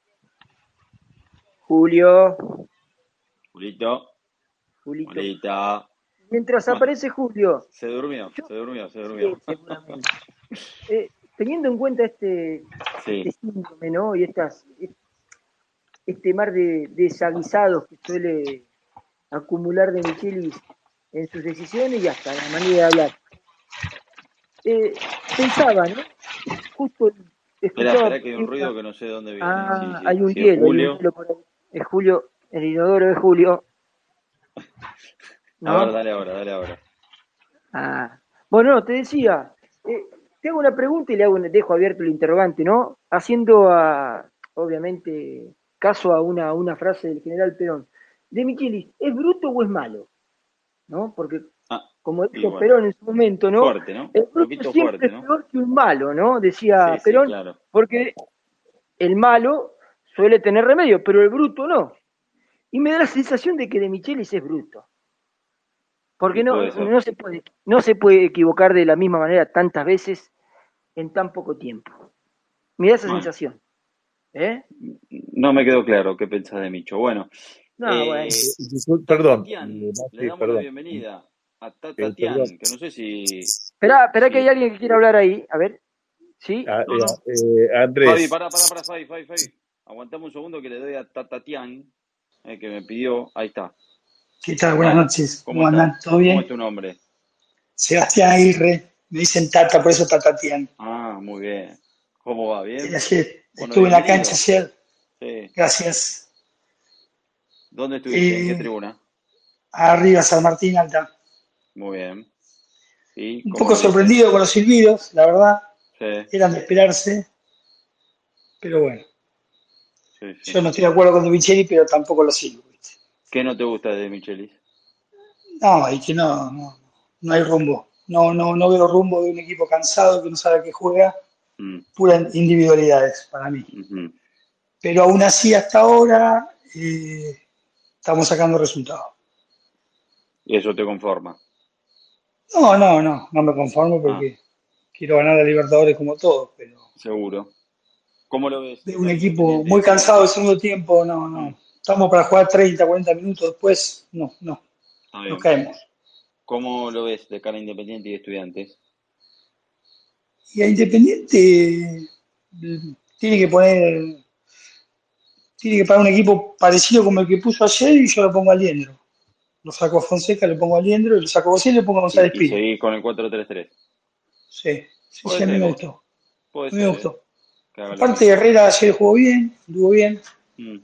Julio, Julito, Julito. Julita. Mientras Bueno, aparece Julio, se durmió, yo, se durmió, se sí, durmió. seguramente. Teniendo en cuenta este Sí, síndrome, ¿no? Y este mar de desaguisados que suele acumular de Michelis en sus decisiones y hasta la manera de hablar. Pensaba, ¿no? Justo escuchaba espera que por hay ahí un ruido que no sé de dónde viene. Sí, Ah, sí, sí, es hay un Julio. hielo por ahí. Es Julio, el inodoro de Julio, A ver, ¿no? dale ahora, dale ahora. Ah. Bueno, no, te decía, te hago una pregunta y dejo abierto el interrogante, ¿no? Haciendo, obviamente, caso a una frase del general Perón. De Michelis, ¿es bruto o es malo? ¿No? Porque, Ah, como y dijo bueno, Perón en su momento, ¿no? fuerte, ¿no? El Un bruto poquito siempre fuerte, es ¿no? peor que un malo, ¿no? Decía Sí, sí, Perón, claro. porque el malo suele tener remedio, pero el bruto no. Y me da la sensación de que de Michelis es bruto. Y Porque puede ser. no se puede equivocar de la misma manera tantas veces en tan poco tiempo. Me da esa Bueno, sensación. ¿Eh? no me quedó claro qué pensás de Micho. Bueno, No, bueno. Perdón, Tatatian, le Maxi, damos la perdón, bienvenida a perdón. Tatatian, que no sé Espera que hay si, alguien que quiere hablar ahí. A ver. ¿Sí? no, no. Fabi, Andrés, Fabi. Aguantame un segundo que le doy a Tatatian, que me pidió. Ahí está. ¿Qué tal? Buenas Dale. noches. ¿Cómo ¿Cómo estás? andan? ¿Todo ¿Cómo es bien? tu nombre? Sebastián Aguirre. Me dicen Tata, por eso Tatatian. Ah, muy bien. ¿Cómo va? ¿Bien? Ayer Bueno, estuve en la cancha bienvenido. ayer. Sí. Gracias. ¿Dónde estuviste? ¿En qué tribuna? Arriba, San Martín Alta. Muy bien. ¿Y Un cómo poco lo viste? sorprendido con los silbidos, la verdad. Sí, Eran de esperarse. Pero bueno, sí, yo sí. no estoy de acuerdo con De Micheli, pero tampoco lo sigo. ¿Viste? ¿Qué no te gusta de Michelis? No, y que no hay rumbo. No veo rumbo de un equipo cansado que no sabe qué juega. Mm, Puras individualidades para mí. ujú. Pero aún así, hasta ahora, estamos sacando resultados. Y eso te conforma. No me conformo Ah, porque quiero ganar a Libertadores como todos, pero seguro. ¿Cómo lo ves de de un cara a equipo Independiente y muy cansado del Estudiantes? segundo tiempo, Mm, Estamos para jugar 30, 40 minutos después, está nos bien. caemos. ¿Cómo lo ves de cara a Independiente y Estudiantes? Y a Independiente mm, tiene que poner, tiene que poner un equipo parecido como el que puso ayer y yo lo pongo a Liendro. Lo saco a Fonseca, lo pongo a Liendro, y lo saco a José y lo pongo a González Y Pires. seguís con el 4-3-3. Sí, Puede a mí me ser, ¿eh? gustó. Puede A mí me ser, ¿eh? gustó. Que haga lo Aparte, mismo. Herrera ayer jugó bien, anduvo bien. Mm,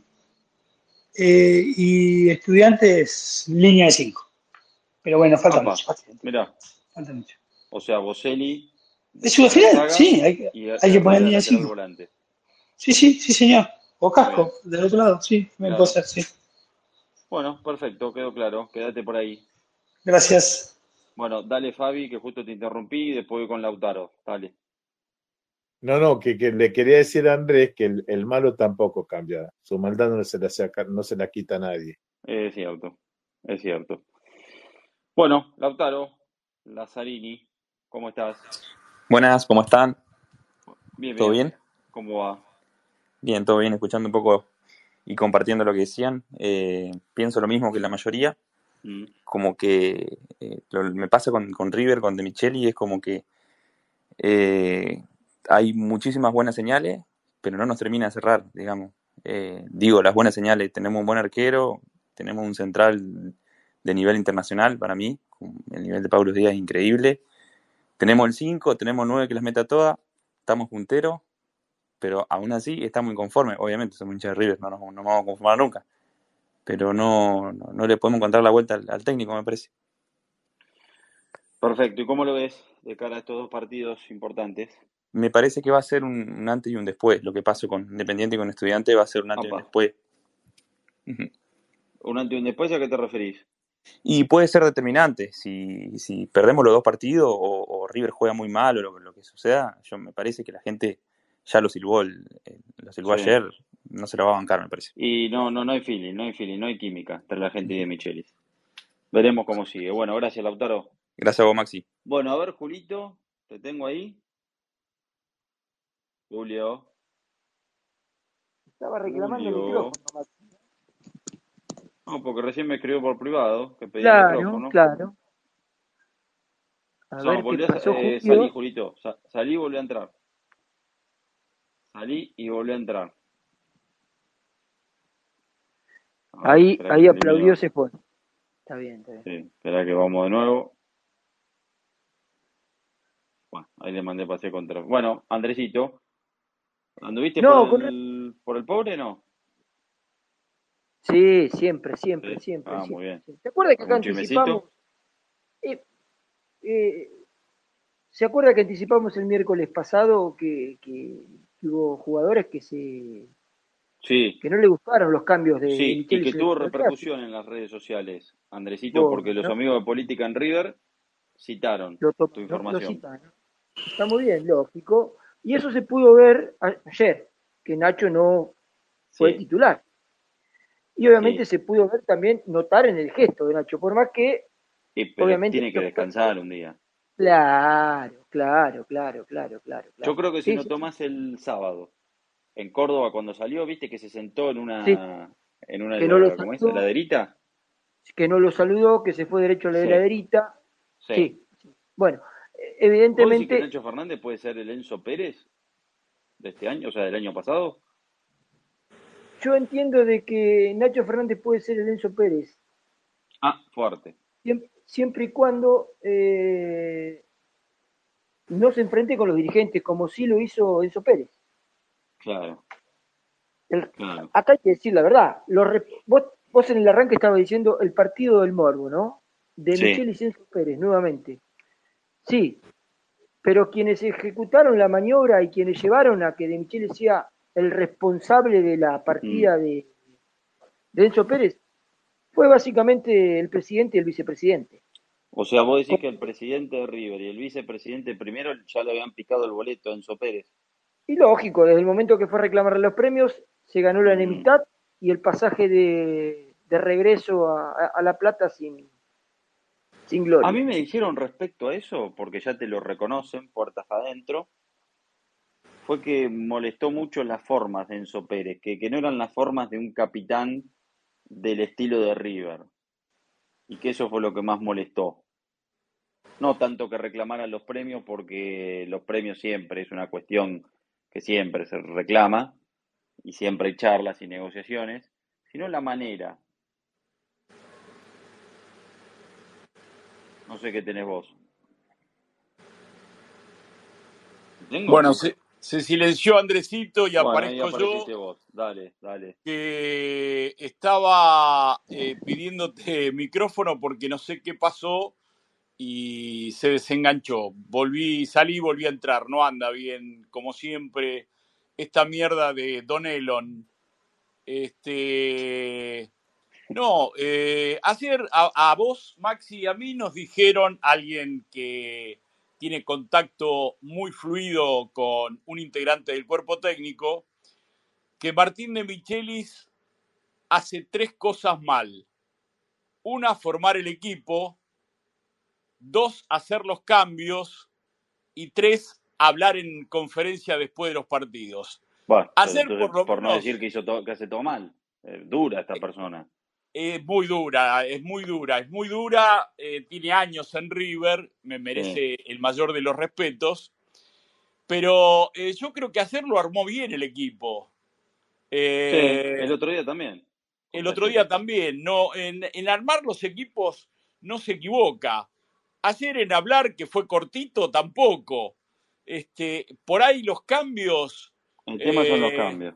Y Estudiantes, línea de 5. Pero bueno, falta Apa, mucho, paciente, mirá. falta mucho. O sea, Boselli ¿Es una en la final? zaga Sí, y hay que poner Herrera línea de lateral 5. volante. Sí, señor. O Muy Casco, bien, del otro lado, sí, me puede claro. ser, sí. Bueno, perfecto, quedó claro. Quédate por ahí. Gracias. Bueno, dale Fabi, que justo te interrumpí y después voy con Lautaro. Dale. no, que le quería decir a Andrés que el malo tampoco cambia. Su maldad no se la quita a nadie. Es cierto, es cierto. Bueno, Lautaro, Lazzarini, ¿cómo estás? Buenas, ¿cómo están? Bien, ¿Todo bien. bien? ¿Cómo va? Bien, todo bien, escuchando un poco y compartiendo lo que decían. Pienso lo mismo que la mayoría, Mm, como que me pasa con River, con De Micheli, es como que eh, hay muchísimas buenas señales, pero no nos termina de cerrar, digamos. Digo, las buenas señales, tenemos un buen arquero, tenemos un central de nivel internacional para mí, el nivel de Pablo Díaz es increíble. Tenemos el 5, tenemos el 9 que las meta todas, estamos punteros, pero aún así estamos inconformes. Obviamente somos hinchas de River, no nos vamos a conformar nunca, pero no le podemos encontrar la vuelta al técnico, me parece. perfecto. ¿Y cómo lo ves de cara a estos dos partidos importantes? Me parece que va a ser un antes y un después. Lo que pasó con Independiente y con Estudiante va a ser un antes y un Opa, después. Ujú. un antes y un después, ¿a qué te referís? Y puede ser determinante. Si perdemos los dos partidos o River juega muy mal o lo que suceda, me parece que la gente ya lo silbó, lo silbó Sí. ayer, no se lo va a bancar, me parece. Y no hay feeling, no hay química entre la gente y De Michelis. Veremos cómo sigue. Bueno, gracias, Lautaro. Gracias a vos, Maxi. Bueno, a ver, Julito, te tengo ahí. Julio, Estaba reclamando el Julio. micrófono, Maxi. No, porque recién me escribió por privado que pedía Claro, micrófono. claro. A No, ver qué volví pasó, salí, Julio. Julito. Salí y volví a entrar. Salí y volví a entrar. A ver, Ahí, espera que ahí te aplaudió, elimino. se fue. Está bien, está bien. Sí, espera que vamos de nuevo. Bueno, ahí le mandé pase contra. Bueno, Andresito, ¿anduviste No, por el pobre? No. sí, siempre, siempre, Sí. siempre, Ah, muy siempre. bien. ¿Te acuerdas que acá ¿Algún anticipamos? chismecito? eh, eh, ¿Se acuerda que anticipamos el miércoles pasado que hubo jugadores Sí, que no le gustaron los cambios de sí, y Michelis que en el tuvo Superclásico? repercusión en las redes sociales, Andresito, porque los Bueno, amigos de Política en River citaron lo tu tomaron, lo información. citaron. Está muy bien, lógico. Y eso se pudo ver ayer, que Nacho no fue Sí, titular. Y obviamente sí. se pudo ver también, notar en el gesto de Nacho, por más que, Pero obviamente, tiene que descansar un día. claro, claro, claro, claro, claro, Yo claro. creo que se Sí, sí, notó sí. más el sábado. En Córdoba cuando salió, viste que se sentó Sí, en una, que no lo ¿cómo es? saludó, Heladerita. que no lo saludó, que se fue derecho a la Sí, heladerita. sí. Sí, sí. Bueno, ¿Vos decís que evidentemente, Nacho Fernández puede ser el Enzo Pérez de este año, o sea, del año pasado? yo entiendo de que Nacho Fernández puede ser el Enzo Pérez, Ah, fuerte, siempre y cuando no se enfrente con los dirigentes, como sí lo hizo Enzo Pérez. claro, El- claro. Acá hay que decir la verdad. Vos en el arranque estaba diciendo el partido del Morbo, ¿no? De Sí, Michel y Enzo Pérez, nuevamente. Sí, pero quienes ejecutaron la maniobra y quienes llevaron a que De Michele sea el responsable de la mm. partida de Enzo Pérez fue básicamente el presidente y el vicepresidente. O sea, vos decís que el presidente de River y el vicepresidente primero ya le habían picado el boleto a Enzo Pérez. Y lógico, desde el momento que fue a reclamar los premios, se ganó la Mm. enemistad y el pasaje de regreso a La Plata sin A gloria. mí me dijeron respecto a eso, porque ya te lo reconocen puertas adentro, fue que molestó mucho las formas de Enzo Pérez, que no eran las formas de un capitán del estilo de River, y que eso fue lo que más molestó. No tanto que reclamaran los premios, porque los premios siempre es una cuestión que siempre se reclama, y siempre hay charlas y negociaciones, sino la manera. No sé qué tenés vos. ¿Te tengo? Bueno, se silenció Andresito y Bueno, ahí aparezco apareciste yo, vos. Dale, dale. que estaba pidiéndote micrófono porque no sé qué pasó y se desenganchó. Salí y volví a entrar. No anda bien, como siempre, esta mierda de Don Elon. No, ayer a vos, Maxi, y a mí nos dijeron alguien que tiene contacto muy fluido con un integrante del cuerpo técnico, que Martín de Michelis hace 3 cosas mal. 1, formar el equipo. 2, hacer los cambios. Y 3, hablar en conferencia después de los partidos. Bueno, pero Ayer entonces, por lo por no menos decir que hace todo mal. Dura esta persona. es muy dura, es muy dura, es muy dura, tiene años en River, me Sí. merece el mayor de los respetos, pero yo creo que ayer lo armó bien el equipo. Sí, el Eh, otro día también. el Contra otro día Talleres. también, no, en armar los equipos no se equivoca. Ayer en hablar, que fue cortito, tampoco. Por ahí los cambios El tema son los cambios.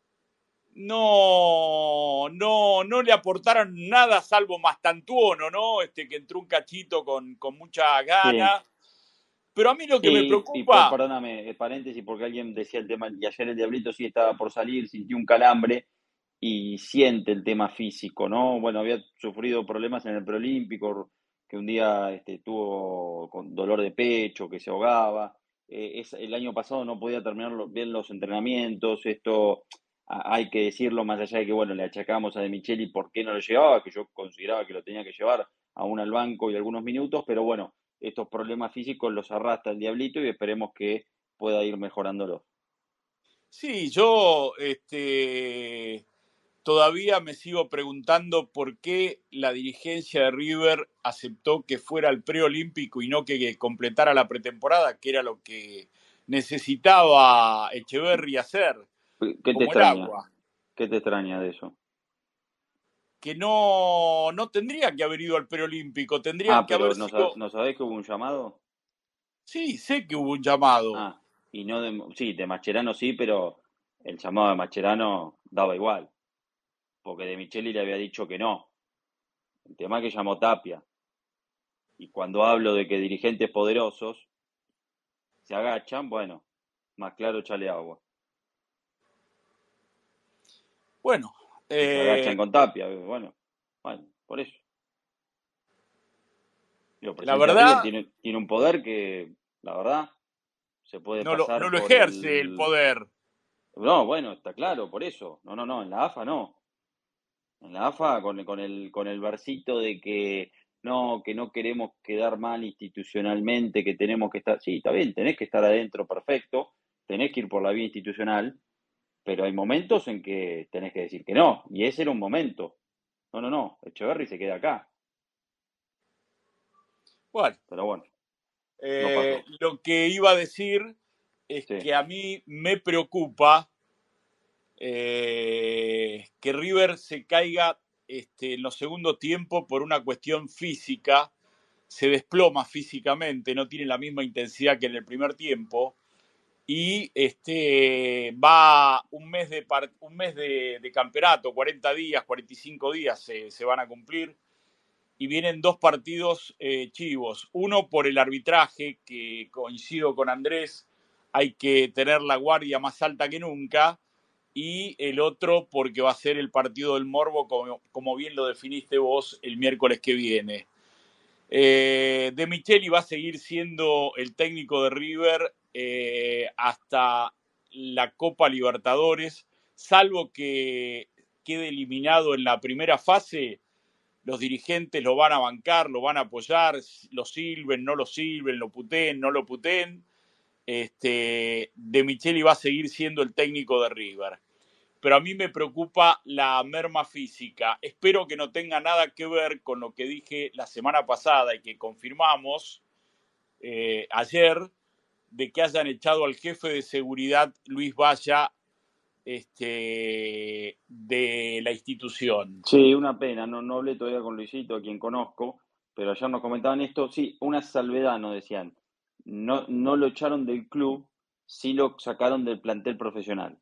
no le aportaron nada salvo Mastantuono, ¿no? Que entró un cachito con mucha Sí, gana. Pero a mí lo que me sí, preocupa, perdóname, paréntesis, porque alguien decía el tema, y ayer el Diablito sí estaba por salir, sintió un calambre y siente el tema físico, ¿no? Bueno, había sufrido problemas en el preolímpico, que un día tuvo con dolor de pecho, que se ahogaba. El año pasado no podía terminar bien los entrenamientos. Esto hay que decirlo, más allá de que, bueno, le achacamos a De Micheli por qué no lo llevaba, que yo consideraba que lo tenía que llevar aún al banco y algunos minutos, pero bueno, estos problemas físicos los arrastra el Diablito y esperemos que pueda ir mejorándolos. sí, yo todavía me sigo preguntando por qué la dirigencia de River aceptó que fuera al preolímpico y no que completara la pretemporada, que era lo que necesitaba Echeverri hacer, ¿Qué te como el extraña? agua. ¿Qué te extraña de eso? Que no tendría que haber ido al preolímpico, tendría que haber Pero sido... ¿no sabés que hubo un llamado? Sí, sé que hubo un llamado. Y no sí, de Mascherano sí, pero el llamado de Mascherano daba igual, porque De Micheli le había dicho que no. El tema es que llamó Tapia. Y cuando hablo de que dirigentes poderosos se agachan, bueno, más claro echale agua. Bueno, Y se agachan con Tapia, bueno, por eso. El la presidente de River verdad tiene un poder que, la verdad, se puede no pasar lo por ejerce el el... poder. No, bueno, está claro, por eso. No, en la AFA no. En la AFA con el versito de que no queremos quedar mal institucionalmente, que tenemos que estar... Sí, está bien, tenés que estar adentro, perfecto, tenés que ir por la vía institucional, pero hay momentos en que tenés que decir que no, y ese era un momento. No, Echeverri se queda acá, Bueno, pero bueno, no pasó. lo que iba a decir es Sí, que a mí me preocupa que River se caiga en los segundos tiempos por una cuestión física, se desploma físicamente, no tiene la misma intensidad que en el primer tiempo, y va un mes de campeonato, 40 días, 45 días se van a cumplir, y vienen dos partidos chivos. Uno por el arbitraje, que coincido con Andrés, hay que tener la guardia más alta que nunca, y el otro porque va a ser el partido del Morbo, como bien lo definiste vos, el miércoles que viene. De Micheli va a seguir siendo el técnico de River hasta la Copa Libertadores, salvo que quede eliminado en la primera fase. Los dirigentes lo van a bancar, lo van a apoyar, lo silben, no lo silben, lo puteen, no lo puteen. De Micheli va a seguir siendo el técnico de River. Pero a mí me preocupa la merma física. Espero que no tenga nada que ver con lo que dije la semana pasada y que confirmamos ayer, de que hayan echado al jefe de seguridad Luis Valla de la institución. sí, una pena, no hablé todavía con Luisito, a quien conozco, pero ayer nos comentaban esto, sí, una salvedad nos decían, no lo echaron del club, sí lo sacaron del plantel profesional.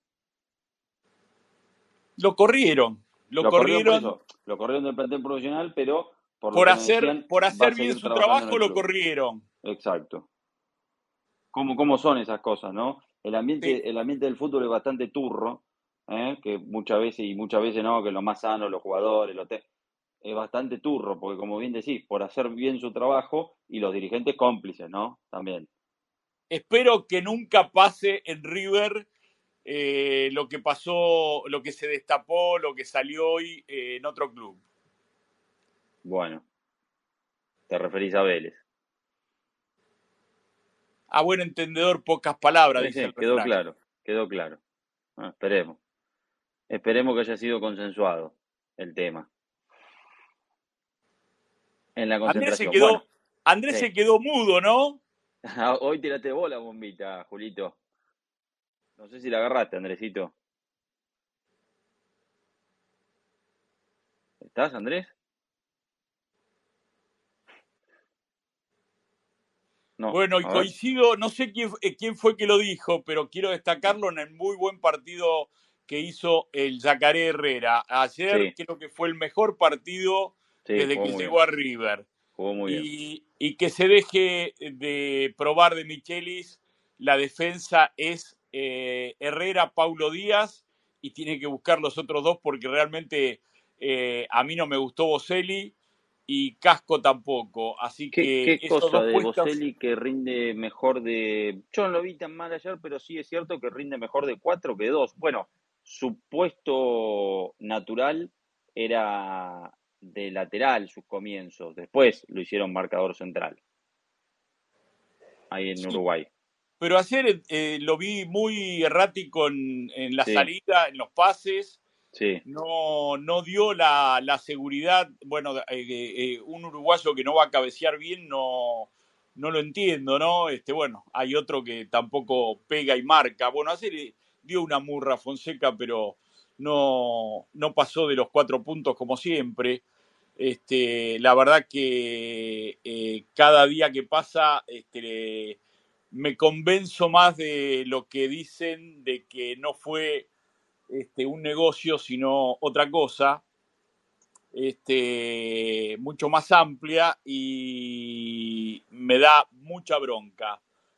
Lo corrieron, lo Lo corrieron por corrieron eso, lo corrieron del plantel profesional, pero por lo que nos decían, por va a hacer bien seguir su trabajando en trabajo, el lo club. corrieron. Exacto. ¿Cómo son esas cosas, no? Sí. El ambiente del fútbol es bastante turro, que muchas veces no, que lo más sano, los jugadores, es bastante turro, porque como bien decís, por hacer bien su trabajo y los dirigentes cómplices, ¿no? También. Espero que nunca pase en River lo que pasó, lo que se destapó, lo que salió hoy en otro club. Bueno, te referís a Vélez. A buen entendedor, pocas palabras, Sí, dice el quedó refrán. claro, quedó claro. Esperemos. Esperemos que haya sido consensuado el tema en la concentración. Bueno, Andrés sí. se quedó mudo, ¿no? Hoy tiraste bola, bombita, Julito. No sé si la agarraste, Andresito. ¿Estás, Andrés? No, Bueno, y a ver. coincido, no sé quién fue que lo dijo, pero quiero destacarlo en el muy buen partido que hizo el Yacaré Herrera. Ayer Sí, creo que fue el mejor partido sí, desde jugó que muy bien. llegó a River. Jugó muy bien. Y que se deje de probar de Michelis, la defensa es Herrera, Paulo Díaz, y tiene que buscar los otros dos porque realmente a mí no me gustó Boselli y Casco tampoco. Así que ¿Qué esos cosa dos de puestos, Boselli que rinde mejor de... Yo no lo vi tan mal ayer, pero sí es cierto que rinde mejor de 4 que de 2. Bueno, su puesto natural era de lateral sus comienzos. Después lo hicieron marcador central, ahí en sí, Uruguay. pero ayer lo vi muy errático en la Sí, salida, en los pases. sí. No dio la seguridad. Bueno, un uruguayo que no va a cabecear bien, no lo entiendo, ¿no? Bueno, hay otro que tampoco pega y marca. Bueno, ayer dio una murra Fonseca, pero no pasó de los 4 puntos como siempre. La verdad que cada día que pasa me convenzo más de lo que dicen, de que no fue un negocio, sino otra cosa, mucho más amplia y me da mucha bronca.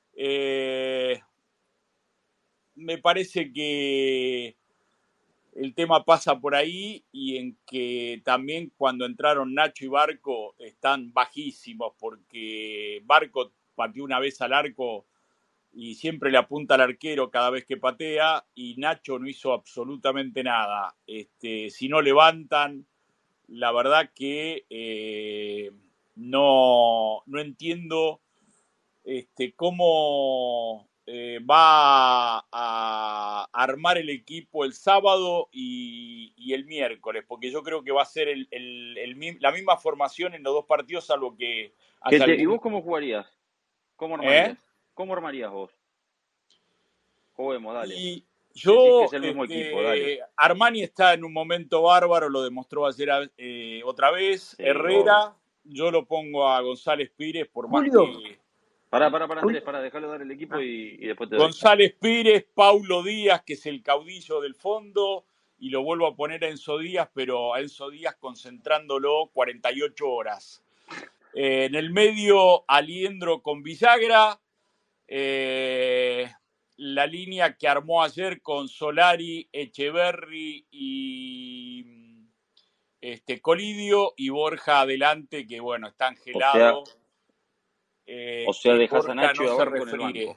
Me parece que el tema pasa por ahí y en que también cuando entraron Nacho y Barco están bajísimos porque Barco pateó una vez al arco y siempre le apunta al arquero cada vez que patea y Nacho no hizo absolutamente nada. Si no levantan, la verdad que no entiendo cómo va a armar el equipo el sábado y el miércoles, porque yo creo que va a ser la misma formación en los dos partidos, salvo que haya ¿Y algún... vos cómo jugarías? ¿Cómo ¿Eh? armarías? ¿Cómo armarías vos? Juguemos, dale. Y Decís que yo, es el mismo equipo, dale. Armani está en un momento bárbaro, lo demostró ayer otra vez. Sí, obvio. Herrera, yo lo pongo a González Pires, por más Julio, que... Pará, Andrés, Julio, déjalo dar el equipo ah, y después te doy. González Pires, Paulo Díaz, que es el caudillo del fondo, y lo vuelvo a poner a Enzo Díaz, pero a Enzo Díaz concentrándolo 48 horas. En el medio, Aliendro con Villagra. La línea que armó ayer con Solari, Echeverri y Colidio y Borja adelante, que bueno, está O sea, angelado, o sea, que dejás a Borja Nacho no y a se Barco en el refríe. banco.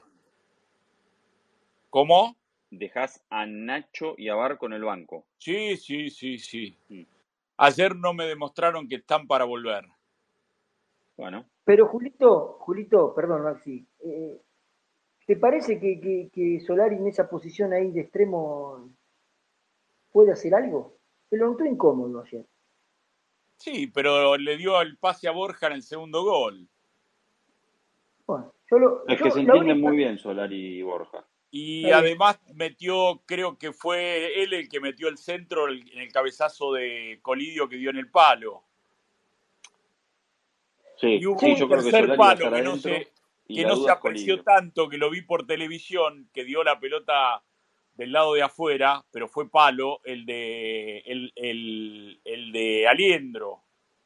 ¿Cómo? Dejás a Nacho y a Barco en el banco. Sí. Mm. Ayer no me demostraron que están para volver. Bueno, pero Julito, perdón, Maxi, ¿te parece que Solari en esa posición ahí de extremo puede hacer algo? Se lo notó incómodo ayer. Sí, pero le dio el pase a Borja en el segundo gol. Bueno, es que se la entienden única, muy bien Solari y Borja. Y está bien, además metió, creo que fue él el que metió el centro en el cabezazo de Colidio que dio en el palo. Y Sí, hubo sí, un sí, yo creo que tercer Solari va a palo estar adentro y que la no se duda es apreció Colidio. tanto, que lo vi por televisión, que dio la pelota del lado de afuera, pero fue palo, el de Aliendro.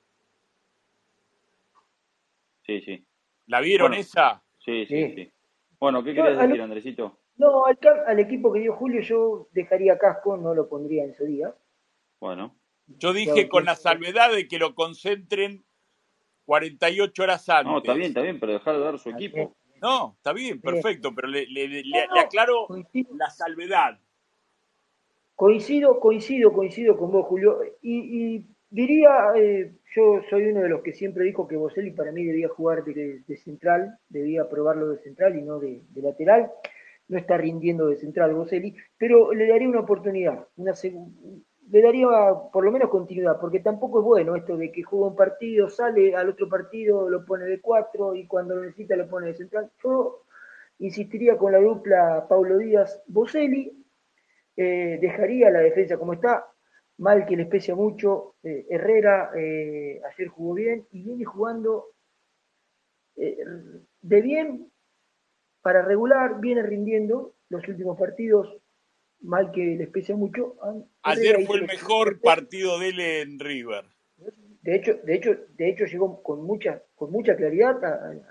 Sí. ¿La vieron Bueno, esa? sí. sí. Bueno, ¿qué Yo querías decir, Andresito? no, al equipo que dio Julio yo dejaría Casco, no lo pondría en su día. Bueno, Yo Dado dije con la tiempo. salvedad de que lo concentren 48 horas no, antes. está bien, pero dejar de dar su Está bien, equipo. No, está bien, está bien. perfecto, pero No, le no, aclaro coincido, la salvedad. coincido con vos, Julio. Y Diría, yo soy uno de los que siempre dijo que Boselli para mí debía jugar de central, debía probarlo de central y no de lateral. No está rindiendo de central Boselli, pero le daría una oportunidad, le daría por lo menos continuidad, porque tampoco es bueno esto de que juega un partido, sale al otro partido, lo pone de 4 y cuando lo necesita lo pone de central. Yo insistiría con la dupla Paulo Díaz Boselli, dejaría la defensa como está, mal que le pese mucho, Herrera ayer jugó bien y viene jugando eh, de bien para regular, viene rindiendo los últimos partidos, mal que les pese mucho. Herrera Ayer hizo fue el lo mejor suficiente. partido de él en River. De hecho llegó con mucha claridad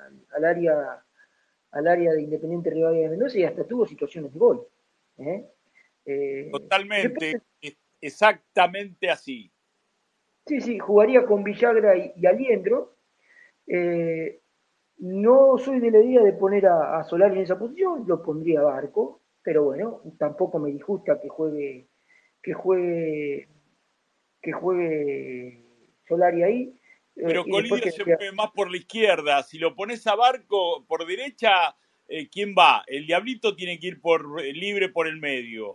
al área de Independiente Rivadavia de Mendoza y hasta tuvo situaciones de gol. ¿eh? Después, Totalmente, exactamente así. sí, jugaría con Villagra y Aliendro. Eh, no soy de la idea de poner a Solari en esa posición, lo pondría a Barco, pero bueno, tampoco me disgusta que juegue, que juegue Solari ahí. Pero Y después Colidio que se mueve más por la izquierda. Si lo pones a Barco por derecha, ¿quién va? El Diablito tiene que ir libre por el medio.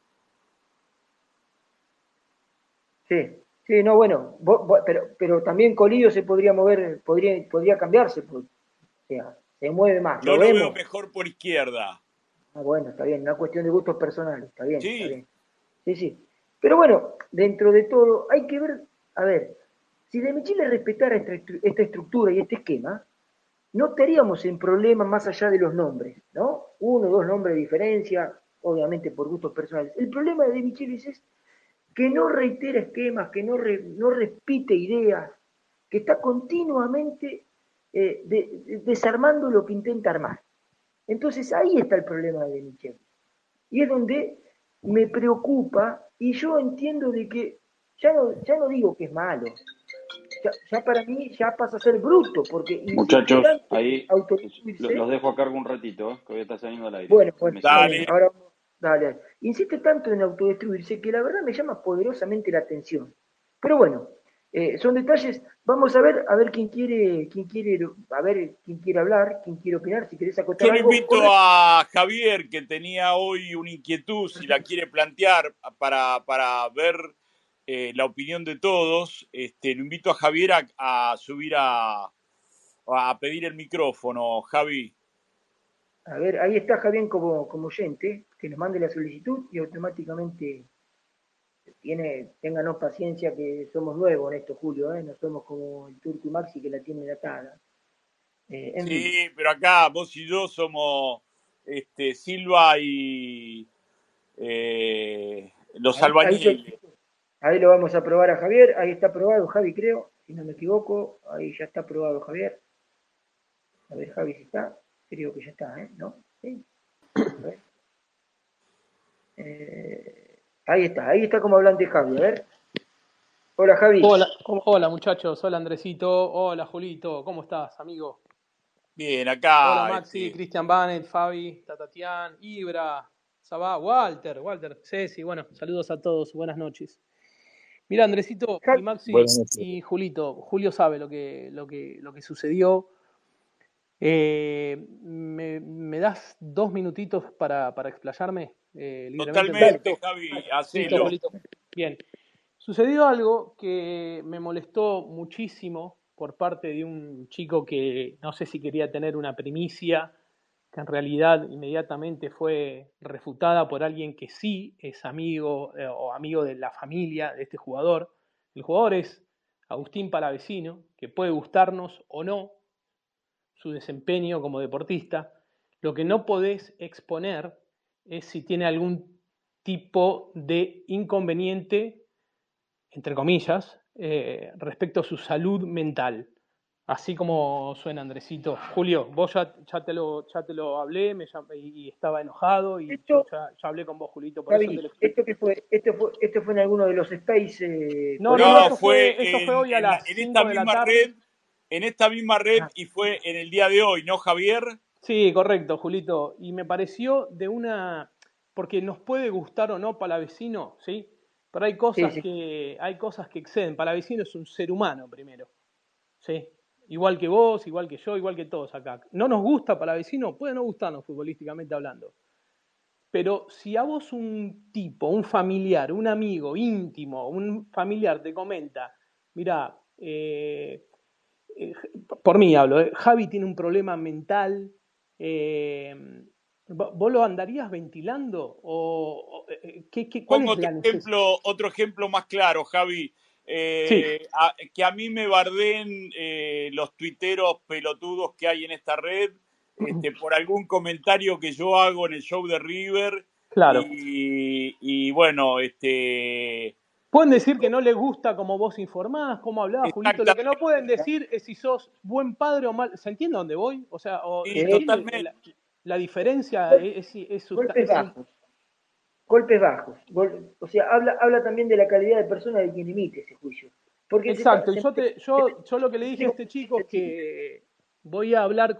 sí, no, bueno, pero también Colidio se podría mover, podría cambiarse, pues, o sea, se mueve más, Yo lo lo veo vemos. mejor por izquierda. Bueno, está bien, una cuestión de gustos personales, está bien, está Sí, bien. Sí, sí. Pero bueno, dentro de todo, hay que ver, a ver, si De Michele respetara esta estructura y este esquema, no estaríamos en problemas más allá de los nombres, ¿no? Uno o dos nombres de diferencia, obviamente por gustos personales. El problema de Michelis es que no reitera esquemas, que no repite ideas, que está continuamente desarmando lo que intenta armar. Entonces ahí está el problema de Michel. Y es donde me preocupa, y yo entiendo de que, ya no digo que es malo, ya para mí ya pasa a ser bruto, porque insiste Muchachos, tanto en ahí autodestruirse. los dejo a cargo un ratito, que voy a estar saliendo al aire. Bueno, pues Me está siguen. bien, dale. ahora dale. Insiste tanto en autodestruirse que la verdad me llama poderosamente la atención. Pero bueno, son detalles. Vamos a ver quién quiere hablar, quién quiere opinar, si querés Yo acotar lo algo invito con respecto. a Javier, que tenía hoy una inquietud, si la quiere plantear para ver la opinión de todos. Lo invito a Javier a subir a pedir el micrófono, Javi. A ver, ahí está Javier como oyente, que nos mande la solicitud y automáticamente ténganos paciencia que somos nuevos en esto, Julio, no somos como el Turco y Maxi que la tienen atada. En fin. Sí, pero acá vos y yo somos Silva y los Ahí, ahí, albañiles. ahí lo vamos a probar a Javier, ahí está aprobado Javi, creo, si no me equivoco, ahí ya está aprobado Javier. A ver, Javi, si está, creo que ya está, ¿no? ¿Sí? A ver. Ahí está como hablante Javi, a ver. Hola Javi. Hola muchachos, hola Andresito, hola Julito, ¿cómo estás, amigo? Bien, Hola acá, Maxi, Cristian Banet, Fabi, Tatatian, Ibra, Sabá, Walter, Ceci, bueno, saludos a todos, buenas noches. Mira, Andresito y Javi, Maxi Buenas noches. y Julito, Julio sabe lo que sucedió. ¿Me das 2 minutitos para explayarme libremente, dale, totalmente, Andresito? Javi, Listo, hacelo. Julito. Bien. Sucedió algo que me molestó muchísimo por parte de un chico que no sé si quería tener una primicia, que en realidad inmediatamente fue refutada por alguien que sí es amigo o amigo de la familia de este jugador. El jugador es Agustín Palavecino, que puede gustarnos o no su desempeño como deportista. Lo que no podés exponer es si tiene algún tipo de inconveniente entre comillas, respecto a su salud mental. Así como suena Andresito. Julio, vos ya te lo hablé y estaba enojado y yo esto, ya hablé con vos, Julito, por eso te Javi, lo explico. esto fue en alguno de los Space No, no, No, colegas. eso fue hoy a las en esta 5 de la misma tarde. red y fue en el día de hoy, ¿no, Javier? Sí, correcto, Julito. Y me pareció porque nos puede gustar o no Palavecino, ¿sí? pero hay Sí, cosas sí. que exceden. Palavecino es un ser humano primero, ¿sí? Igual que vos, igual que yo, igual que todos acá. No nos gusta Palavecino, puede no gustarnos futbolísticamente hablando. Pero si a vos un tipo, un familiar, un amigo íntimo, un familiar te comenta, mira, por mí hablo, Javi tiene un problema mental, eh, ¿vos lo andarías ventilando? ¿Cuál Pongo es la necesidad? otro ejemplo más claro, Javi. Sí, Que a mí me barden los tuiteros pelotudos que hay en esta red por algún comentario que yo hago en el show de River claro. y bueno, Pueden decir que no les gusta cómo vos informás, cómo hablás, Julito. Lo que no exactamente, pueden decir es si sos buen padre o mal. ¿Se entiende a dónde voy? O sea, y ¿se Eh, entiende totalmente. la diferencia? gol- golpes bajos, golpes bajos. O sea, habla también de la calidad de persona de quien emite ese juicio. Porque Exacto. Y se mete yo lo que le dije a este chico es sensible. que voy a hablar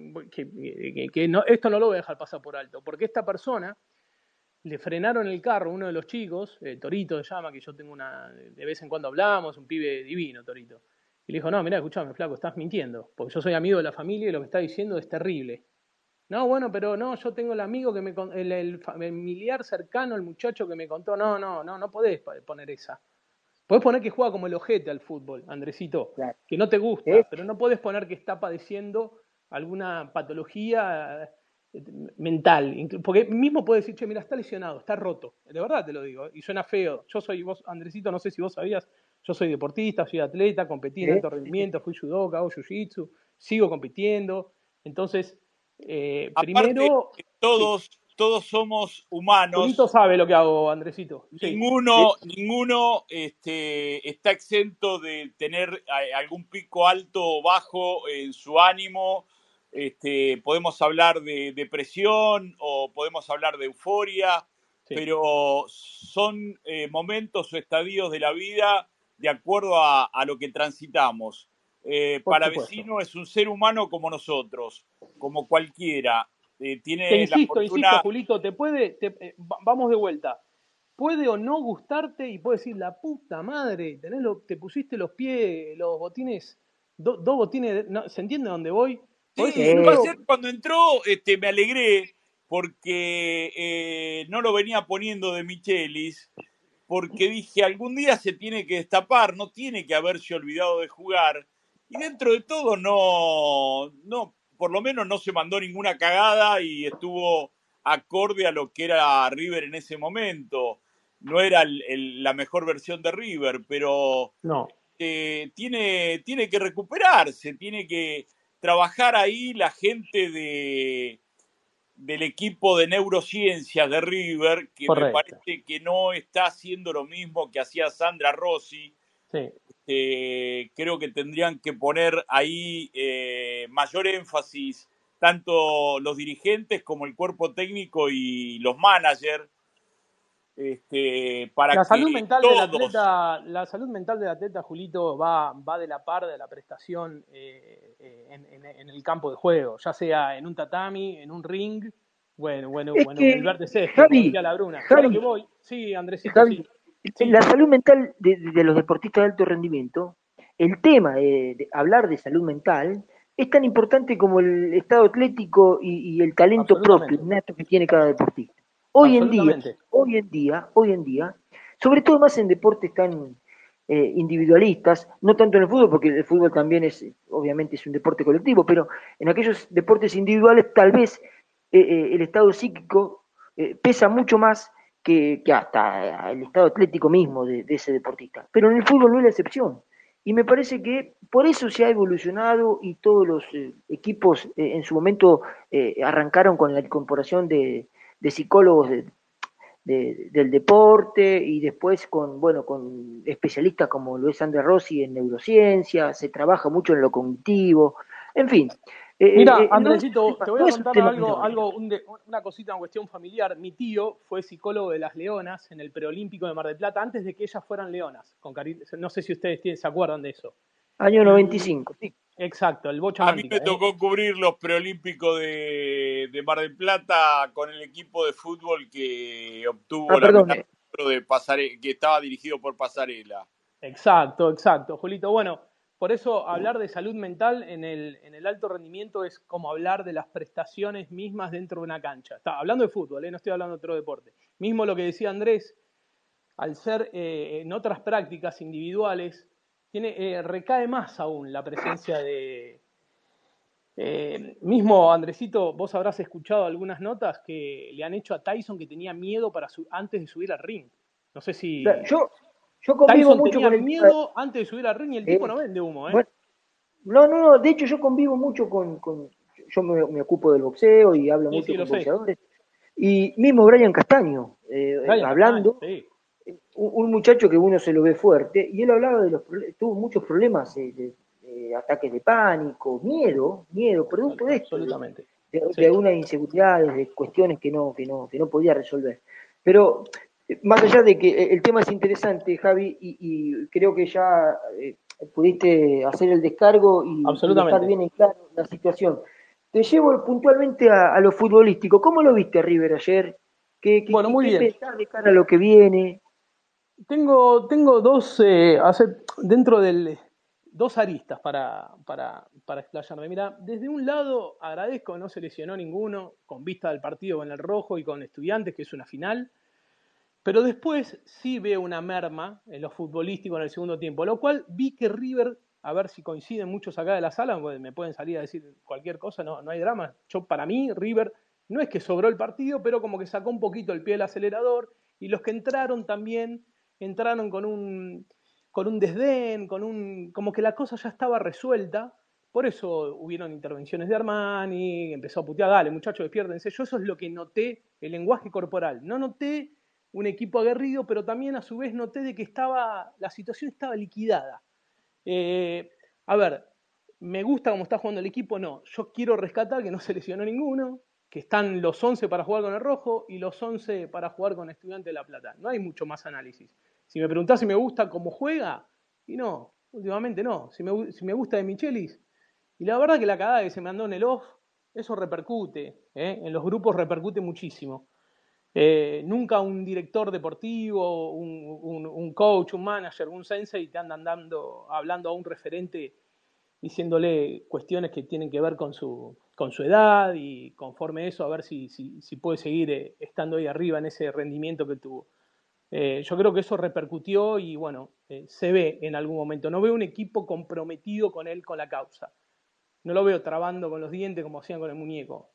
que no, esto no lo voy a dejar pasar por alto, porque esta persona le frenaron el carro, uno de los chicos, Torito se llama, que yo tengo de vez en cuando hablamos, un pibe divino, Torito. Y le dijo, no, mirá, escuchame, flaco, estás mintiendo, porque yo soy amigo de la familia y lo que está diciendo es terrible. No, bueno, pero no, yo tengo el amigo que el familiar cercano, el muchacho que me contó, no podés poner esa. Podés poner que juega como el ojete al fútbol, Andresito, Claro. que no te ¿Eh? gusta, pero no podés poner que está padeciendo alguna patología mental. Porque mismo puede decir, che, mira, está lesionado, está roto. De verdad te lo digo, y suena feo. Vos, Andresito, no sé si vos sabías, yo soy deportista, soy atleta, competí en ¿Eh? alto rendimiento, fui judoka, hago jiu-jitsu, sigo compitiendo. Entonces, Aparte, primero, sí, todos somos Julito humanos. sabe lo que hago, Andresito. Sí, Ninguno está exento de tener algún pico alto o bajo en su ánimo. Podemos hablar de depresión o podemos hablar de euforia, sí, pero son momentos o estadios de la vida de acuerdo a lo que transitamos. por supuesto. Palavecino es un ser humano como nosotros, como cualquiera. Te Tiene la insisto, fortuna. Julito, vamos de vuelta. Puede o no gustarte y puede decir, la puta madre, te pusiste los pies, los botines, dos botines, ¿se entiende a dónde voy? Podés Sí, yo Eh, incluso, ayer cuando entró me alegré porque no lo venía poniendo de Michelis, porque dije, algún día se tiene que destapar, no tiene que haberse olvidado de jugar. Y dentro de todo por lo menos no se mandó ninguna cagada y estuvo acorde a lo que era River en ese momento. No era la mejor versión de River, pero no, tiene que recuperarse, tiene que trabajar ahí la gente del equipo de neurociencias de River, que me correcto. parece que no está haciendo lo mismo que hacía Sandra Rossi. Sí. Creo que tendrían que poner ahí mayor énfasis tanto los dirigentes como el cuerpo técnico y los managers, para La salud que mental del todos. atleta, la salud mental del atleta, Julito, va de la par de la prestación en el campo de juego, ya sea en un tatami, en un ring, es bueno, en el que, verde césped, como Javi, decía la Bruna. Yo a lo que Javi, voy, sí, Andresito, Javi, sí, sí, la salud mental de los deportistas de alto rendimiento, el tema de hablar de salud mental es tan importante como el estado atlético y el talento propio, absolutamente, innato que tiene cada deportista. Hoy en día, absolutamente. hoy en día, sobre todo más en deportes tan individualistas, no tanto en el fútbol, porque el fútbol también obviamente es un deporte colectivo, pero en aquellos deportes individuales tal vez el estado psíquico pesa mucho más que hasta el estado atlético mismo de ese deportista. Pero en el fútbol no es la excepción. Y me parece que por eso se ha evolucionado y todos los equipos en su momento arrancaron con la incorporación de psicólogos del deporte y después con especialistas como lo es Andrés Rossi en neurociencia, se trabaja mucho en lo cognitivo, en fin, Mira, no es un Andresito, tema, te voy no a es un contar tema menor. una cosita, una cuestión familiar. Mi tío fue psicólogo de las Leonas en el preolímpico de Mar del Plata antes de que ellas fueran leonas. No sé si ustedes se acuerdan de eso. Año Y 95, sí. exacto, el Bocha A mí Mántica. me tocó cubrir los preolímpicos de Mar del Plata con el equipo de fútbol que obtuvo la Perdón, medalla otro que estaba dirigido por Pasarela. Exacto, Julito. Bueno, por eso hablar de salud mental en el alto rendimiento es como hablar de las prestaciones mismas dentro de una cancha. Está hablando de fútbol, no estoy hablando de otro deporte. Mismo lo que decía Andrés, al ser en otras prácticas individuales, recae más aún la presencia de... mismo, Andresito, vos habrás escuchado algunas notas que le han hecho a Tyson que tenía miedo antes de subir al ring. No sé si... Yo convivo Tyson mucho tenía con el miedo antes de subir al ring y el tipo no vende humo, ¿eh? Bueno, no, de hecho yo convivo mucho yo me ocupo del boxeo y hablo mucho Sí, lo con sé. boxeadores. Y mismo Brian Castaño, hablando, Castaño, sí. un muchacho que uno se lo ve fuerte, y él hablaba tuvo muchos problemas de ataques de pánico, miedo, producto de esto, Absolutamente. de algunas inseguridades, de cuestiones que no podía resolver. Pero más allá de que el tema es interesante, Javi, y creo que ya pudiste hacer el descargo y dejar bien en claro la situación. Te llevo puntualmente a lo futbolístico. ¿Cómo lo viste, River, ayer? ¿Qué Muy bien. pensás de cara a lo que viene? Tengo dos, dentro del dos aristas para explayarme. Mira, desde un lado agradezco que no se lesionó ninguno con vista del partido con el Rojo y con Estudiantes, que es una final, pero después sí veo una merma en lo futbolístico en el segundo tiempo, lo cual vi que River, a ver si coinciden muchos acá de la sala, pues me pueden salir a decir cualquier cosa, no hay drama. Para mí, River no es que sobró el partido, pero como que sacó un poquito el pie del acelerador, y los que entraron también entraron con un desdén, como que la cosa ya estaba resuelta. Por eso hubieron intervenciones de Armani, empezó a putear, dale muchachos, despiértense. Yo eso es lo que noté, el lenguaje corporal. No noté un equipo aguerrido, pero también a su vez noté de que la situación estaba liquidada. A ver, ¿me gusta cómo está jugando el equipo? No. Yo quiero rescatar que no se lesionó ninguno, que están los 11 para jugar con el Rojo y los 11 para jugar con Estudiantes de La Plata. No hay mucho más análisis. Si me preguntás si me gusta cómo juega, y no, últimamente no. Si me gusta de Michelis, y la verdad que la cagada que se mandó en el off, eso repercute, en los grupos repercute muchísimo. Nunca un director deportivo, un coach, un manager, un sensei te andan hablando a un referente diciéndole cuestiones que tienen que ver con su edad, y conforme eso a ver si puede seguir estando ahí arriba en ese rendimiento que tuvo. Yo creo que eso repercutió y bueno, se ve en algún momento. No veo un equipo comprometido con él, con la causa. No lo veo trabando con los dientes como hacían con el muñeco.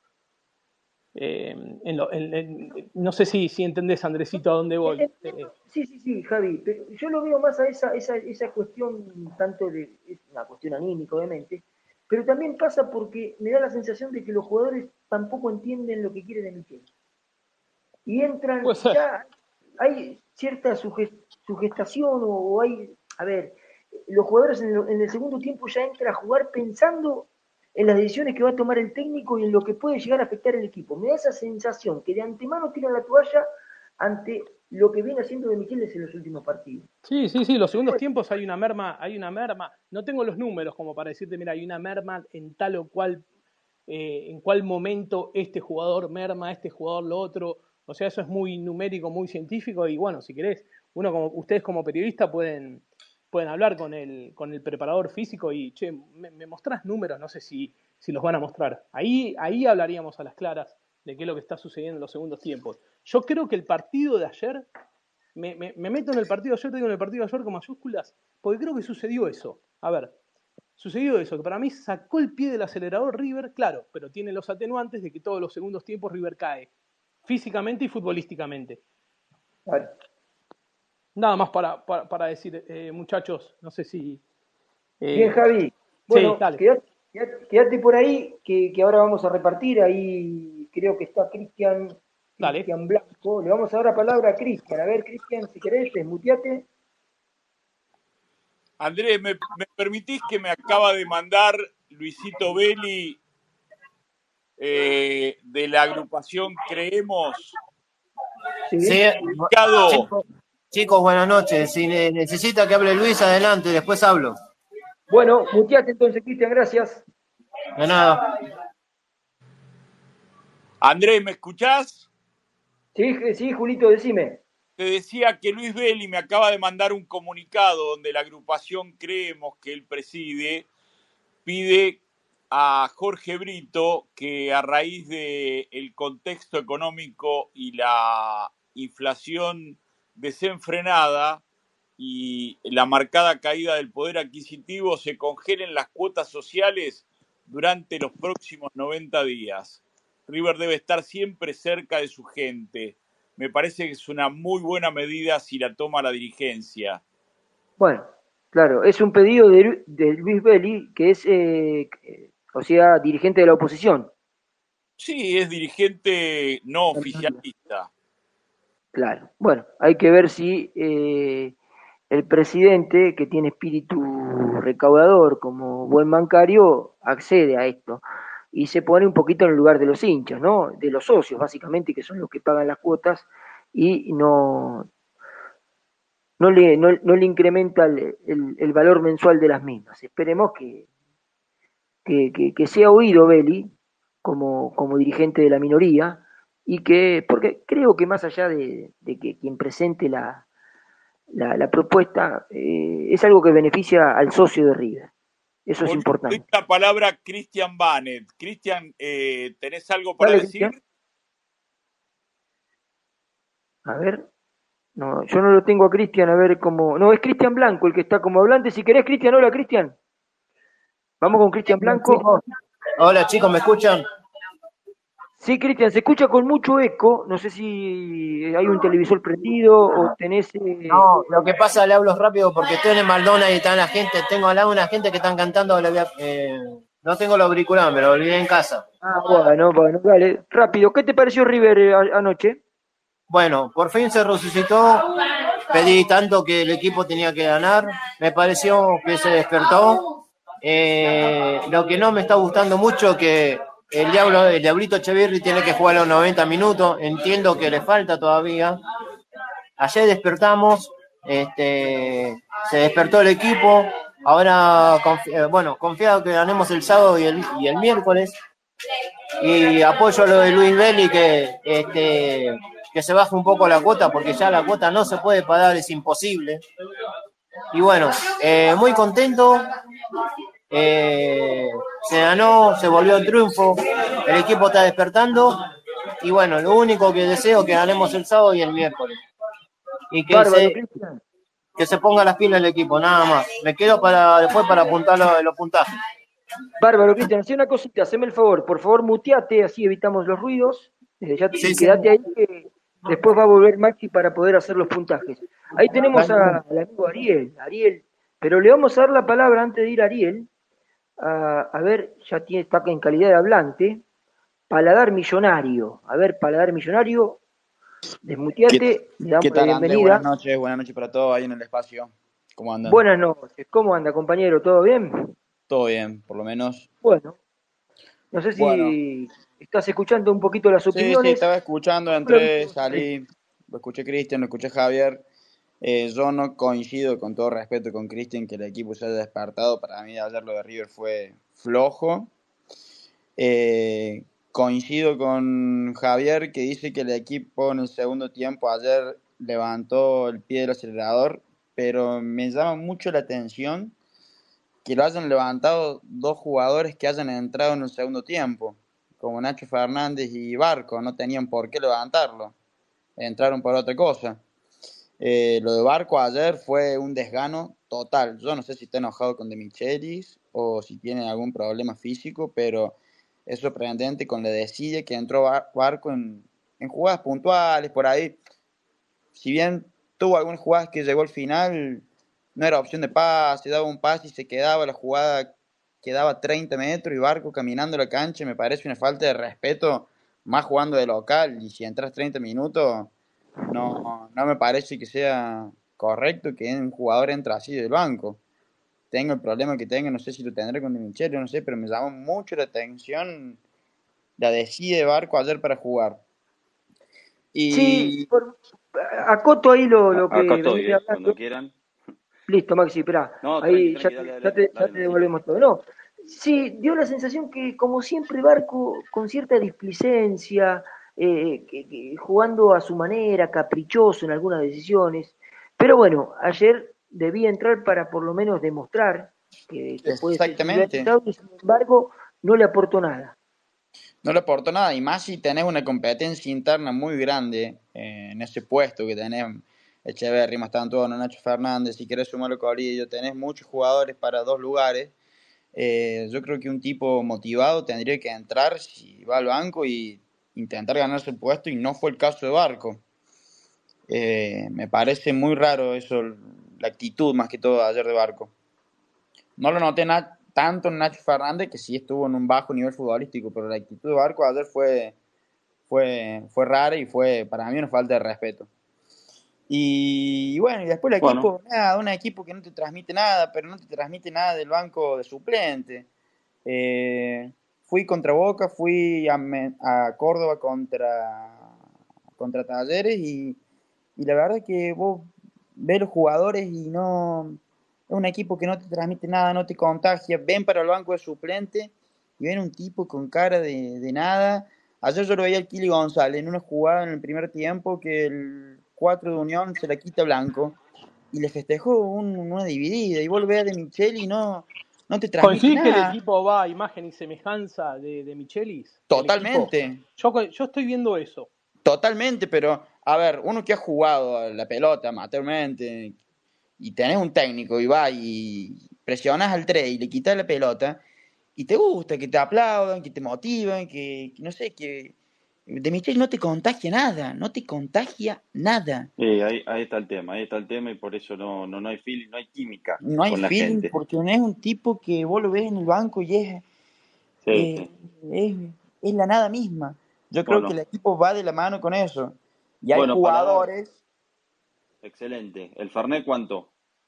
No sé si entendés, Andresito, a dónde voy. Sí, Javi, pero yo lo veo más a esa cuestión, tanto es una cuestión anímica, obviamente, pero también pasa porque me da la sensación de que los jugadores tampoco entienden lo que quiere de Michel. Y entran, ya hay cierta sugestión o hay, a ver, los jugadores en el segundo tiempo ya entran a jugar pensando en las decisiones que va a tomar el técnico y en lo que puede llegar a afectar el equipo. Me da esa sensación que de antemano tiran la toalla ante lo que viene haciendo de Michelis en los últimos partidos. Sí, los segundos tiempos hay una merma. No tengo los números como para decirte, mira, hay una merma en tal o cual, en cuál momento este jugador merma, este jugador lo otro. O sea, eso es muy numérico, muy científico, y bueno, si querés, ustedes como periodistas pueden hablar con el preparador físico y, che, me mostrás números, no sé si los van a mostrar. Ahí hablaríamos a las claras de qué es lo que está sucediendo en los segundos tiempos. Yo creo que el partido de ayer, me meto en el partido de ayer, te digo en el partido de ayer con mayúsculas, porque creo que sucedió eso. A ver, sucedió eso, que para mí sacó el pie del acelerador River, claro, pero tiene los atenuantes de que todos los segundos tiempos River cae, físicamente y futbolísticamente. Vale. Nada más para decir, muchachos, no sé si... Bien, Javi. Bueno, sí, quédate por ahí, que ahora vamos a repartir. Ahí creo que está Cristian Blanco. Le vamos a dar la palabra a Cristian. A ver, Cristian, si querés, desmuteate. Andrés, ¿me permitís que me acaba de mandar Luisito Belli de la agrupación Creemos? Sí, chicos, buenas noches. Si necesita que hable Luis, adelante, después hablo. Bueno, muteate entonces, Cristian, gracias. De nada. Andrés, ¿me escuchás? Sí, Julito, decime. Te decía que Luis Belli me acaba de mandar un comunicado donde la agrupación Creemos, que él preside, pide a Jorge Brito que a raíz del contexto económico y la inflación desenfrenada y la marcada caída del poder adquisitivo se congelen las cuotas sociales durante los próximos 90 días. River debe estar siempre cerca de su gente. Me parece que es una muy buena medida si la toma la dirigencia. Bueno, claro, es un pedido de Luis Belli, que es, o sea, dirigente de la oposición. Sí, es dirigente no oficialista. Claro, bueno, hay que ver si el presidente, que tiene espíritu recaudador como buen bancario, accede a esto y se pone un poquito en el lugar de los hinchas, ¿no? De los socios, básicamente, que son los que pagan las cuotas y no le incrementa el valor mensual de las mismas. Esperemos que sea oído Belli como dirigente de la minoría y porque creo que más allá de que quien presente la propuesta, es algo que beneficia al socio de River. Eso es importante. La palabra Cristian Banet. Cristian, ¿tenés algo para decir? Cristian. A ver, no, yo no lo tengo a Cristian, a ver cómo. No, es Cristian Blanco el que está como hablante. Si querés, Cristian, hola, Cristian. Vamos con Cristian Blanco. Hola, chicos, ¿me escuchan? Sí, Cristian, se escucha con mucho eco. No sé si hay un televisor prendido o tenés. No, lo que pasa, le hablo rápido porque estoy en el McDonald's y está la gente. Tengo al lado una gente que están cantando. No tengo los auriculares, me lo olvidé en casa. Ah, bueno, dale, rápido. ¿Qué te pareció River anoche? Bueno, por fin se resucitó. Pedí tanto que el equipo tenía que ganar. Me pareció que se despertó. Lo que no me está gustando mucho que el Diablito Echeverri tiene que jugar los 90 minutos. Entiendo que le falta todavía. Ayer despertamos, se despertó el equipo. Ahora, confiado que ganemos el sábado y el miércoles. Y apoyo lo de Luis Belli que se baje un poco la cuota, porque ya la cuota no se puede pagar, es imposible. Y bueno, muy contento. Se ganó, se volvió el triunfo, el equipo está despertando y bueno, lo único que deseo es que ganemos el sábado y el miércoles y que se ponga las pilas el equipo, nada más. Me quedo después para apuntar los puntajes. Bárbaro, Cristian, hacé una cosita, haceme el favor, por favor muteate, así evitamos los ruidos, quédate ahí que después va a volver Maxi para poder hacer los puntajes. Ahí tenemos al amigo Ariel, pero le vamos a dar la palabra antes de ir a Ariel. A ver, está en calidad de hablante. Paladar Millonario. A ver, Paladar Millonario, desmuteate, le damos la bienvenida. Buenas noches para todos ahí en el espacio. ¿Cómo andan? Buenas noches, ¿cómo anda, compañero? ¿Todo bien? Todo bien, por lo menos. Bueno, no sé si estás escuchando un poquito las opiniones. Sí, estaba escuchando, entré, salí, lo escuché Cristian, lo escuché Javier. Yo no coincido, con todo respeto, con Cristian, que el equipo se haya despertado. Para mí ayer lo de River fue flojo. Coincido con Javier, que dice que el equipo en el segundo tiempo ayer levantó el pie del acelerador, pero me llama mucho la atención que lo hayan levantado dos jugadores que hayan entrado en el segundo tiempo, como Nacho Fernández y Barco. No tenían por qué levantarlo, entraron por otra cosa. Lo de Barco ayer fue un desgano total. Yo no sé si está enojado con De Michelis o si tiene algún problema físico, pero es sorprendente con la decide que entró Barco en jugadas puntuales por ahí. Si bien tuvo algunas jugadas que llegó al final, no era opción de pase, daba un pase y se quedaba, la jugada quedaba 30 metros y Barco caminando la cancha. Me parece una falta de respeto, más jugando de local, y si entras 30 minutos... No me parece que sea correcto que un jugador entre así del banco. Tengo el problema que tenga, no sé si lo tendré con De Michelis, no sé, pero me llamó mucho la atención la decide Barco ayer para jugar. Sí, acoto ahí lo que venía hablando. Cuando quieran. Listo, Maxi, esperá. No, ahí dale, ya te devolvemos todo. No, sí, dio la sensación que, como siempre, Barco, con cierta displicencia, jugando a su manera, caprichoso en algunas decisiones. Pero bueno, ayer debía entrar para por lo menos demostrar que puede ser titular Exactamente. y sin embargo no le aportó nada. No le aportó nada, y más si tenés una competencia interna muy grande en ese puesto que tenés. Echeverri, Mastantuono, Nacho Fernández, si querés sumarlo Corillo, tenés muchos jugadores para 2 lugares. Yo creo que un tipo motivado tendría que entrar si va al banco y intentar ganarse el puesto, y no fue el caso de Barco. Me parece muy raro eso, la actitud más que todo de ayer de Barco. No lo noté tanto en Nacho Fernández, que sí estuvo en un bajo nivel futbolístico, pero la actitud de Barco ayer fue rara y fue para mí una falta de respeto. Y bueno, y después el Bueno, equipo, nada, un equipo que no te transmite nada, pero no te transmite nada del banco de suplente. Fui contra Boca, fui a Córdoba contra Talleres, y la verdad que vos ves los jugadores y no, es un equipo que no te transmite nada, no te contagia. Ven para el banco de suplente y ven un tipo con cara de nada. Ayer yo lo veía al Kili González en una jugada en el primer tiempo que el 4 de Unión se la quita Blanco y le festejó una dividida. Y vos lo ves a De Micheli y no te transmite ¿Coincidís que el nada. equipo va a imagen y semejanza de Michelis? ¿El equipo? Totalmente, Yo estoy viendo eso. totalmente, pero a ver, uno que ha jugado a la pelota amateurmente y tenés un técnico y va y presionás al 3 y le quitas la pelota y te gusta que te aplaudan, que te motiven, que no sé, que De Michel no te contagia nada, no te contagia nada. ahí está el tema y por eso no hay feeling, no hay química No hay con la feeling gente. porque no es un tipo que vos lo ves en el banco y Sí, eh, sí. es, es la nada misma. Yo creo que el Bueno, equipo va de la mano con eso. Y hay bueno, paladar, jugadores. excelente. ¿El Fernet cuánto?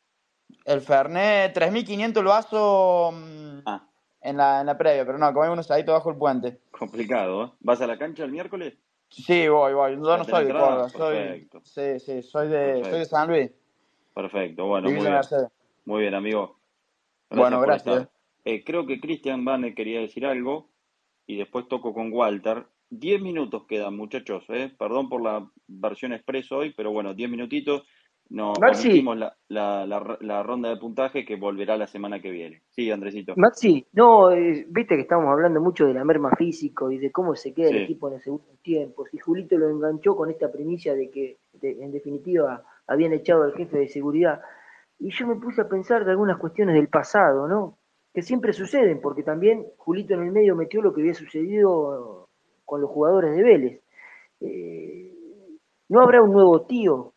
El Fernet, 3.500 el vaso Ah, en la previa, pero no, comemos unos ahí bajo el puente. complicado, ¿eh? ¿Vas a la cancha el miércoles? Sí, voy. Yo ¿Ya no tenés soy de entrada? Córdoba, Perfecto, sí, soy de perfecto, San Luis, perfecto. Bueno, de Villa muy bien. Mercedes. Muy bien, amigo. Gracias Bueno, por gracias. estar. Creo que Cristian Vane quería decir algo y después toco con Walter. 10 minutos quedan, muchachos, ¿eh? Perdón por la versión expreso hoy, pero bueno, 10 minutitos. No, Maxi, omitimos la ronda de puntaje que volverá la semana que viene. Sí, Andresito. Maxi, no, viste que estamos hablando mucho de la merma físico y de cómo se queda el Sí, equipo en los segundos tiempos. Y Julito lo enganchó con esta primicia de que, en definitiva, habían echado al jefe de seguridad. Y yo me puse a pensar de algunas cuestiones del pasado, ¿no? Que siempre suceden, porque también Julito en el medio metió lo que había sucedido con los jugadores de Vélez. Eh, ¿No habrá un nuevo tío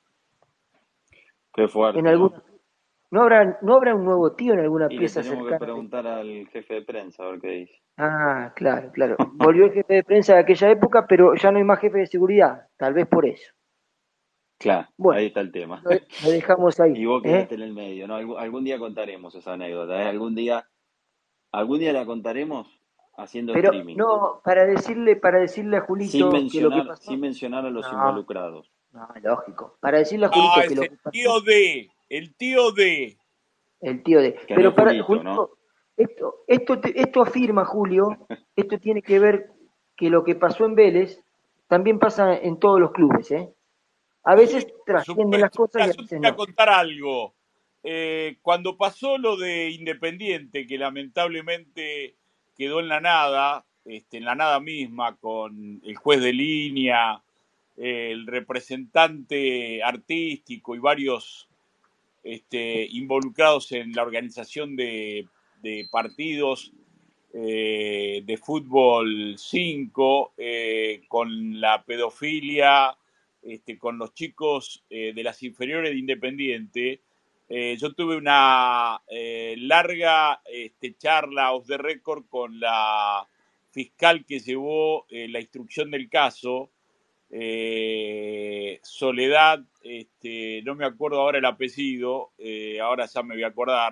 qué en fuerte, ¿no? alguna, no habrá un nuevo tío en alguna Y le pieza tenemos que cercana de... preguntar al jefe de prensa a ver qué dice. Ah, claro, claro. Volvió el jefe de prensa de aquella época, pero ya no hay más jefe de seguridad, tal vez por eso. Claro, Bueno, ahí está el tema. lo dejamos ahí, Y vos ¿eh? quedaste en el medio, ¿no? Algún día contaremos esa anécdota, ¿eh? Algún día la contaremos haciendo Pero streaming, no, para decirle a Julito que lo que sin pasó, mencionar a los no, involucrados. no, lógico. Para decirle a No, Julito que es lo que pasó, el tío de. el tío de. Que no es Pero para Julito, ¿no? Julito, esto afirma, Julio, esto tiene que ver que lo que pasó en Vélez también pasa en todos los clubes, ¿eh? A Sí, veces por trascienden las supuesto. cosas Mira, y a yo te veces voy a no. contar algo. Cuando pasó lo de Independiente, que lamentablemente quedó en la nada, en la nada misma, con el juez de línea, el representante artístico y varios involucrados en la organización de partidos de fútbol 5 con la pedofilia, con los chicos de las inferiores de Independiente. Yo tuve una larga charla off the record con la fiscal que llevó la instrucción del caso, Soledad, no me acuerdo ahora el apellido, ahora ya me voy a acordar,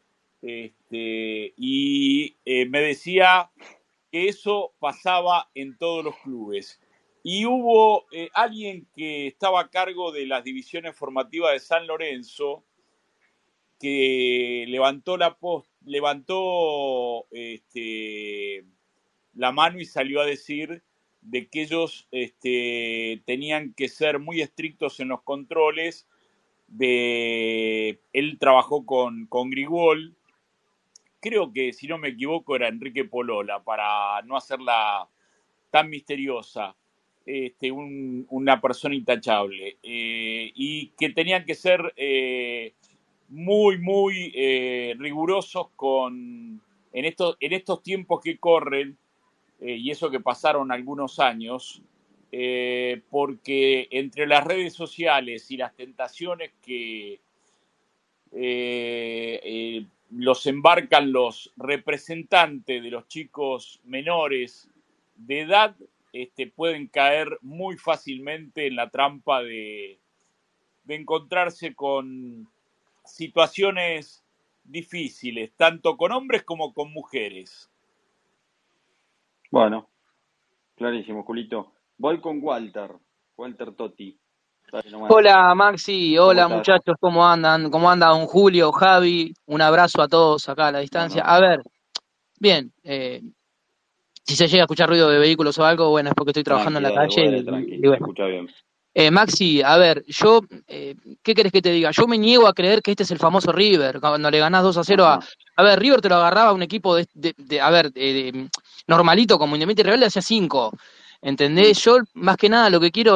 y me decía que eso pasaba en todos los clubes. Y hubo alguien que estaba a cargo de las divisiones formativas de San Lorenzo que levantó la mano y salió a decir de que ellos tenían que ser muy estrictos en los controles. Él trabajó con Grigol, creo que si no me equivoco era Enrique Polola, para no hacerla tan misteriosa, una persona intachable, y que tenían que ser muy, muy rigurosos en estos tiempos que corren, y eso que pasaron algunos años, porque entre las redes sociales y las tentaciones que los embarcan los representantes de los chicos menores de edad, pueden caer muy fácilmente en la trampa de encontrarse con situaciones difíciles, tanto con hombres como con mujeres. Bueno, clarísimo, Julito. Voy con Walter Totti. Dale nomás. Hola Maxi, ¿Cómo hola estás? muchachos, ¿cómo andan? ¿Cómo anda don Julio, Javi? Un abrazo a todos acá a la distancia. Bueno, A ver, bien, si se llega a escuchar ruido de vehículos o algo, bueno, es porque estoy trabajando en tranqui, la dale, calle bueno, tranqui, y se bueno. escucha bien. Maxi, a ver, ¿qué querés que te diga? Yo me niego a creer que este es el famoso River, cuando le ganás 2-0 Ajá. A ver, River te lo agarraba un equipo normalito como Independiente Rebelde hacía 5, ¿entendés? Yo, más que nada, lo que quiero,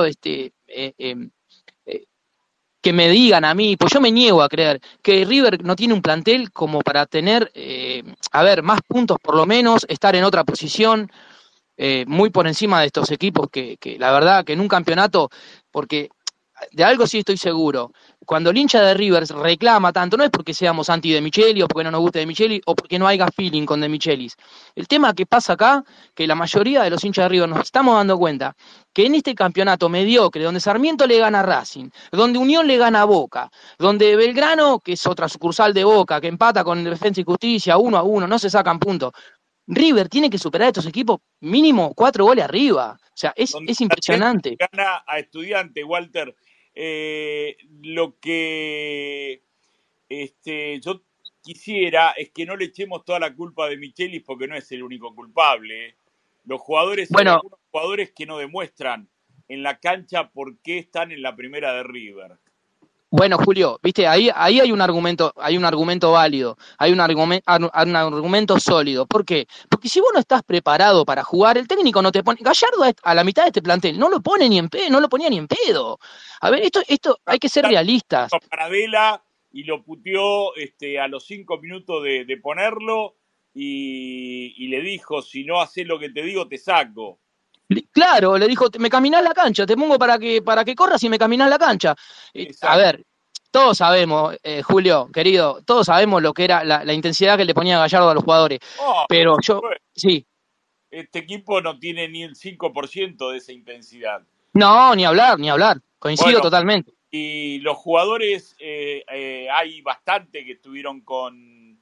que me digan a mí, pues yo me niego a creer que River no tiene un plantel como para tener, más puntos por lo menos, estar en otra posición, muy por encima de estos equipos que la verdad que en un campeonato, porque de algo sí estoy seguro, cuando el hincha de River reclama tanto, no es porque seamos anti de Micheli o porque no nos guste de Micheli o porque no haya feeling con de Michelis. El tema que pasa acá, que la mayoría de los hinchas de River nos estamos dando cuenta que en este campeonato mediocre, donde Sarmiento le gana a Racing, donde Unión le gana a Boca, donde Belgrano, que es otra sucursal de Boca, que empata con Defensa y Justicia 1-1, no se sacan puntos, River tiene que superar a estos equipos mínimo 4 goles arriba. O sea, es impresionante. Gana a Estudiante, Walter. Lo que yo quisiera es que no le echemos toda la culpa de Michelis porque no es el único culpable. Los jugadores, hay algunos jugadores que no demuestran en la cancha por qué están en la primera de River. Bueno, Julio, viste, ahí hay un argumento válido, hay un argumento sólido. ¿Por qué? Porque si vos no estás preparado para jugar, el técnico no te pone. Gallardo a la mitad de este plantel no lo pone ni en pedo, no lo ponía ni en pedo. A ver, esto hay que ser realistas. Paradela y lo puteó a los 5 minutos de ponerlo y le dijo, si no haces lo que te digo, te saco. Claro, le dijo, me caminás la cancha, te pongo para que corras y me caminás la cancha. A ver, todos sabemos, Julio, querido, todos sabemos lo que era la intensidad que le ponía Gallardo a los jugadores. Pero sí. Este equipo no tiene ni el 5% de esa intensidad. No, ni hablar, coincido totalmente. Y los jugadores, hay bastante que estuvieron con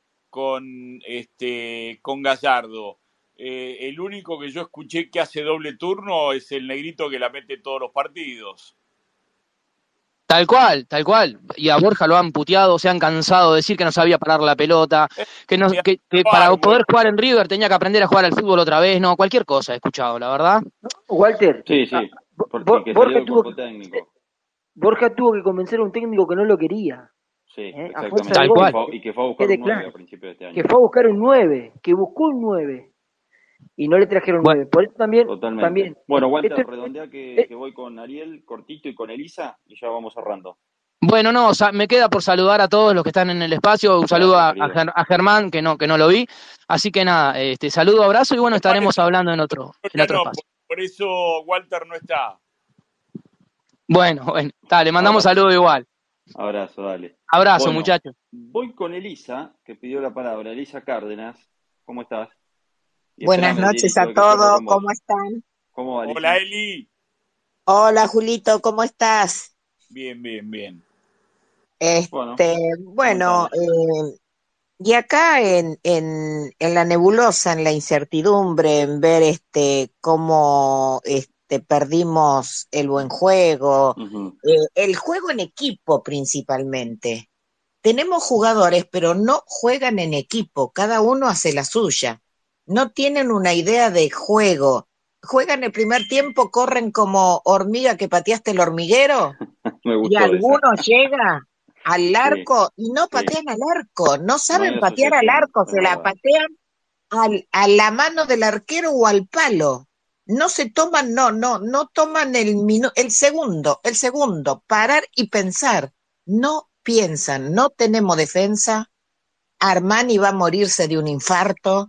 Gallardo. El único que yo escuché que hace doble turno es el negrito que la mete todos los partidos. Tal cual. Y a Borja lo han puteado, se han cansado de decir que no sabía parar la pelota, que para poder jugar en River tenía que aprender a jugar al fútbol otra vez, no, cualquier cosa he escuchado, la verdad. Walter. Sí, porque salió el cuerpo técnico. Borja tuvo que convencer a un técnico que no lo quería. Sí, exactamente. Tal cual. Y que fue a buscar un 9 a principios de este año. Que fue a buscar un 9, que buscó un 9. Y no le trajeron 9. Por eso también. Bueno, Walter, redondea que voy con Ariel, cortito y con Elisa y ya vamos cerrando. Bueno, no, me queda por saludar a todos los que están en el espacio. Un saludo a Germán, que no lo vi. Así que nada, saludo, abrazo y bueno, estaremos hablando en otro espacio. Por eso Walter no está. Bueno, dale, mandamos saludo igual. Abrazo, dale. Abrazo, muchachos. Voy con Elisa, que pidió la palabra. Elisa Cárdenas, ¿cómo estás? Buenas noches a todos, ¿cómo están? ¿Cómo va, Elisa? Hola, Eli. Hola, Julito, ¿cómo estás? Bien. Y acá en la nebulosa, en la incertidumbre, en ver cómo perdimos el buen juego, el juego en equipo principalmente. Tenemos jugadores, pero no juegan en equipo, cada uno hace la suya. No tienen una idea de juego, juegan el primer tiempo, corren como hormiga que pateaste el hormiguero, Me y gustó esa. alguno llega al Sí, arco y no sí. patean al arco, no No hay saben patear al asociación, arco, es se la verdad. patean a la mano del arquero o al palo. No se toman, no toman el segundo, parar y pensar. No piensan, no tenemos defensa. Armani va a morirse de un infarto.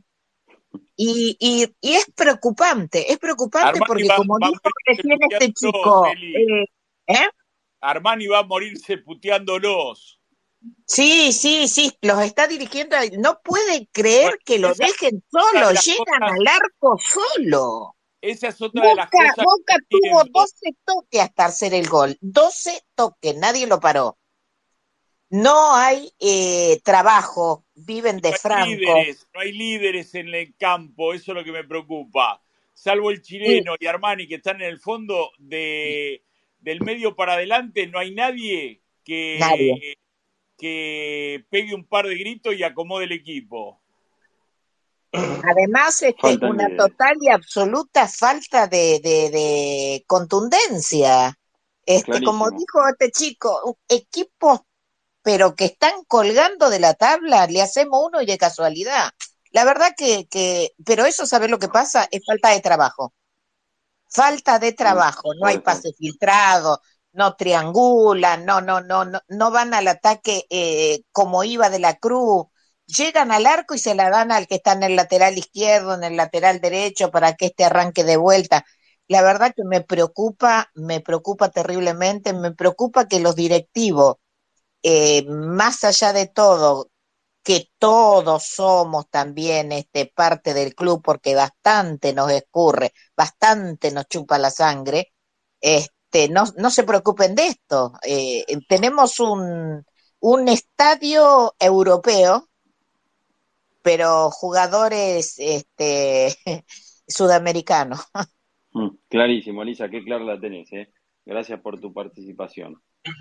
Y es preocupante Armani porque como va a dijo morirse recién este puteándolos, chico, Eli. ¿eh? Armani va a morirse puteándolos. Sí, los está dirigiendo, no puede Bueno, creer que lo esa dejen es otra solo, de las llegan cosas, al arco solo. esa es otra de las cosas Boca que tuvo entiendo. 12 toques hasta hacer el gol, 12 toques, nadie lo paró. No hay trabajo, viven de franco. No hay líderes en el campo, eso es lo que me preocupa. Salvo el Y chileno y Armani, que están en el fondo del medio para adelante, no hay nadie nadie. que pegue un par de gritos y acomode el equipo. Además, Faltan una líderes. total y absoluta falta de contundencia. Como Clarísimo. dijo este chico, equipos, pero que están colgando de la tabla, le hacemos uno y de casualidad. La verdad pero eso, ¿sabes lo que pasa? Es falta de trabajo. Falta de trabajo, no hay Puede ser. pase filtrado, no triangulan, no van al ataque como iba de la Cruz. Llegan al arco y se la dan al que está en el lateral izquierdo, en el lateral derecho, para que este arranque de vuelta. La verdad que me preocupa terriblemente, me preocupa que los directivos, más allá de todo, que todos somos también parte del club, porque bastante nos escurre, bastante nos chupa la sangre, no se preocupen de esto. Tenemos un estadio europeo, pero jugadores sudamericanos. Clarísimo, Elisa, qué clara la tenés, ¿eh? Gracias por tu participación.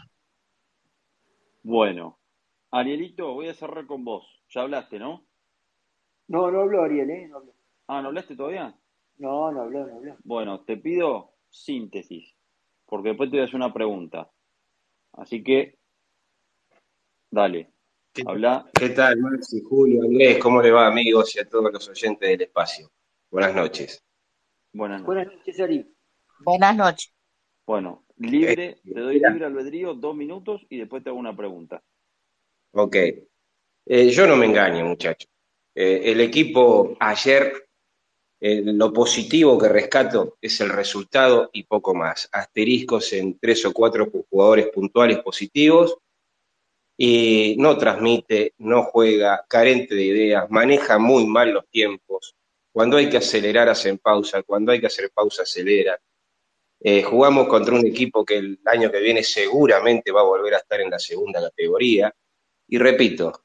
Bueno, Arielito, voy a cerrar con vos. Ya hablaste, ¿no? No habló Ariel, no habló. Ah, ¿no hablaste todavía? No habló. Bueno, te pido síntesis, porque después te voy a hacer una pregunta. Así que, dale, habla. ¿Qué tal, Maxi, Julio, Andrés? ¿Cómo le va, amigos, y a todos los oyentes del espacio? Buenas noches. Buenas noches. Buenas noches, Ari. Buenas noches. Bueno, libre, te doy Mira, libre albedrío, 2 minutos y después te hago una pregunta. ok. Yo no me engaño, muchachos. El equipo ayer, lo positivo que rescato es el resultado y poco más. Asteriscos en 3 o 4 jugadores puntuales positivos, y no transmite, no juega, carente de ideas, maneja muy mal los tiempos. Cuando hay que acelerar, hacen pausa, cuando hay que hacer pausa, acelera. Jugamos contra un equipo que el año que viene seguramente va a volver a estar en la segunda categoría. Y repito,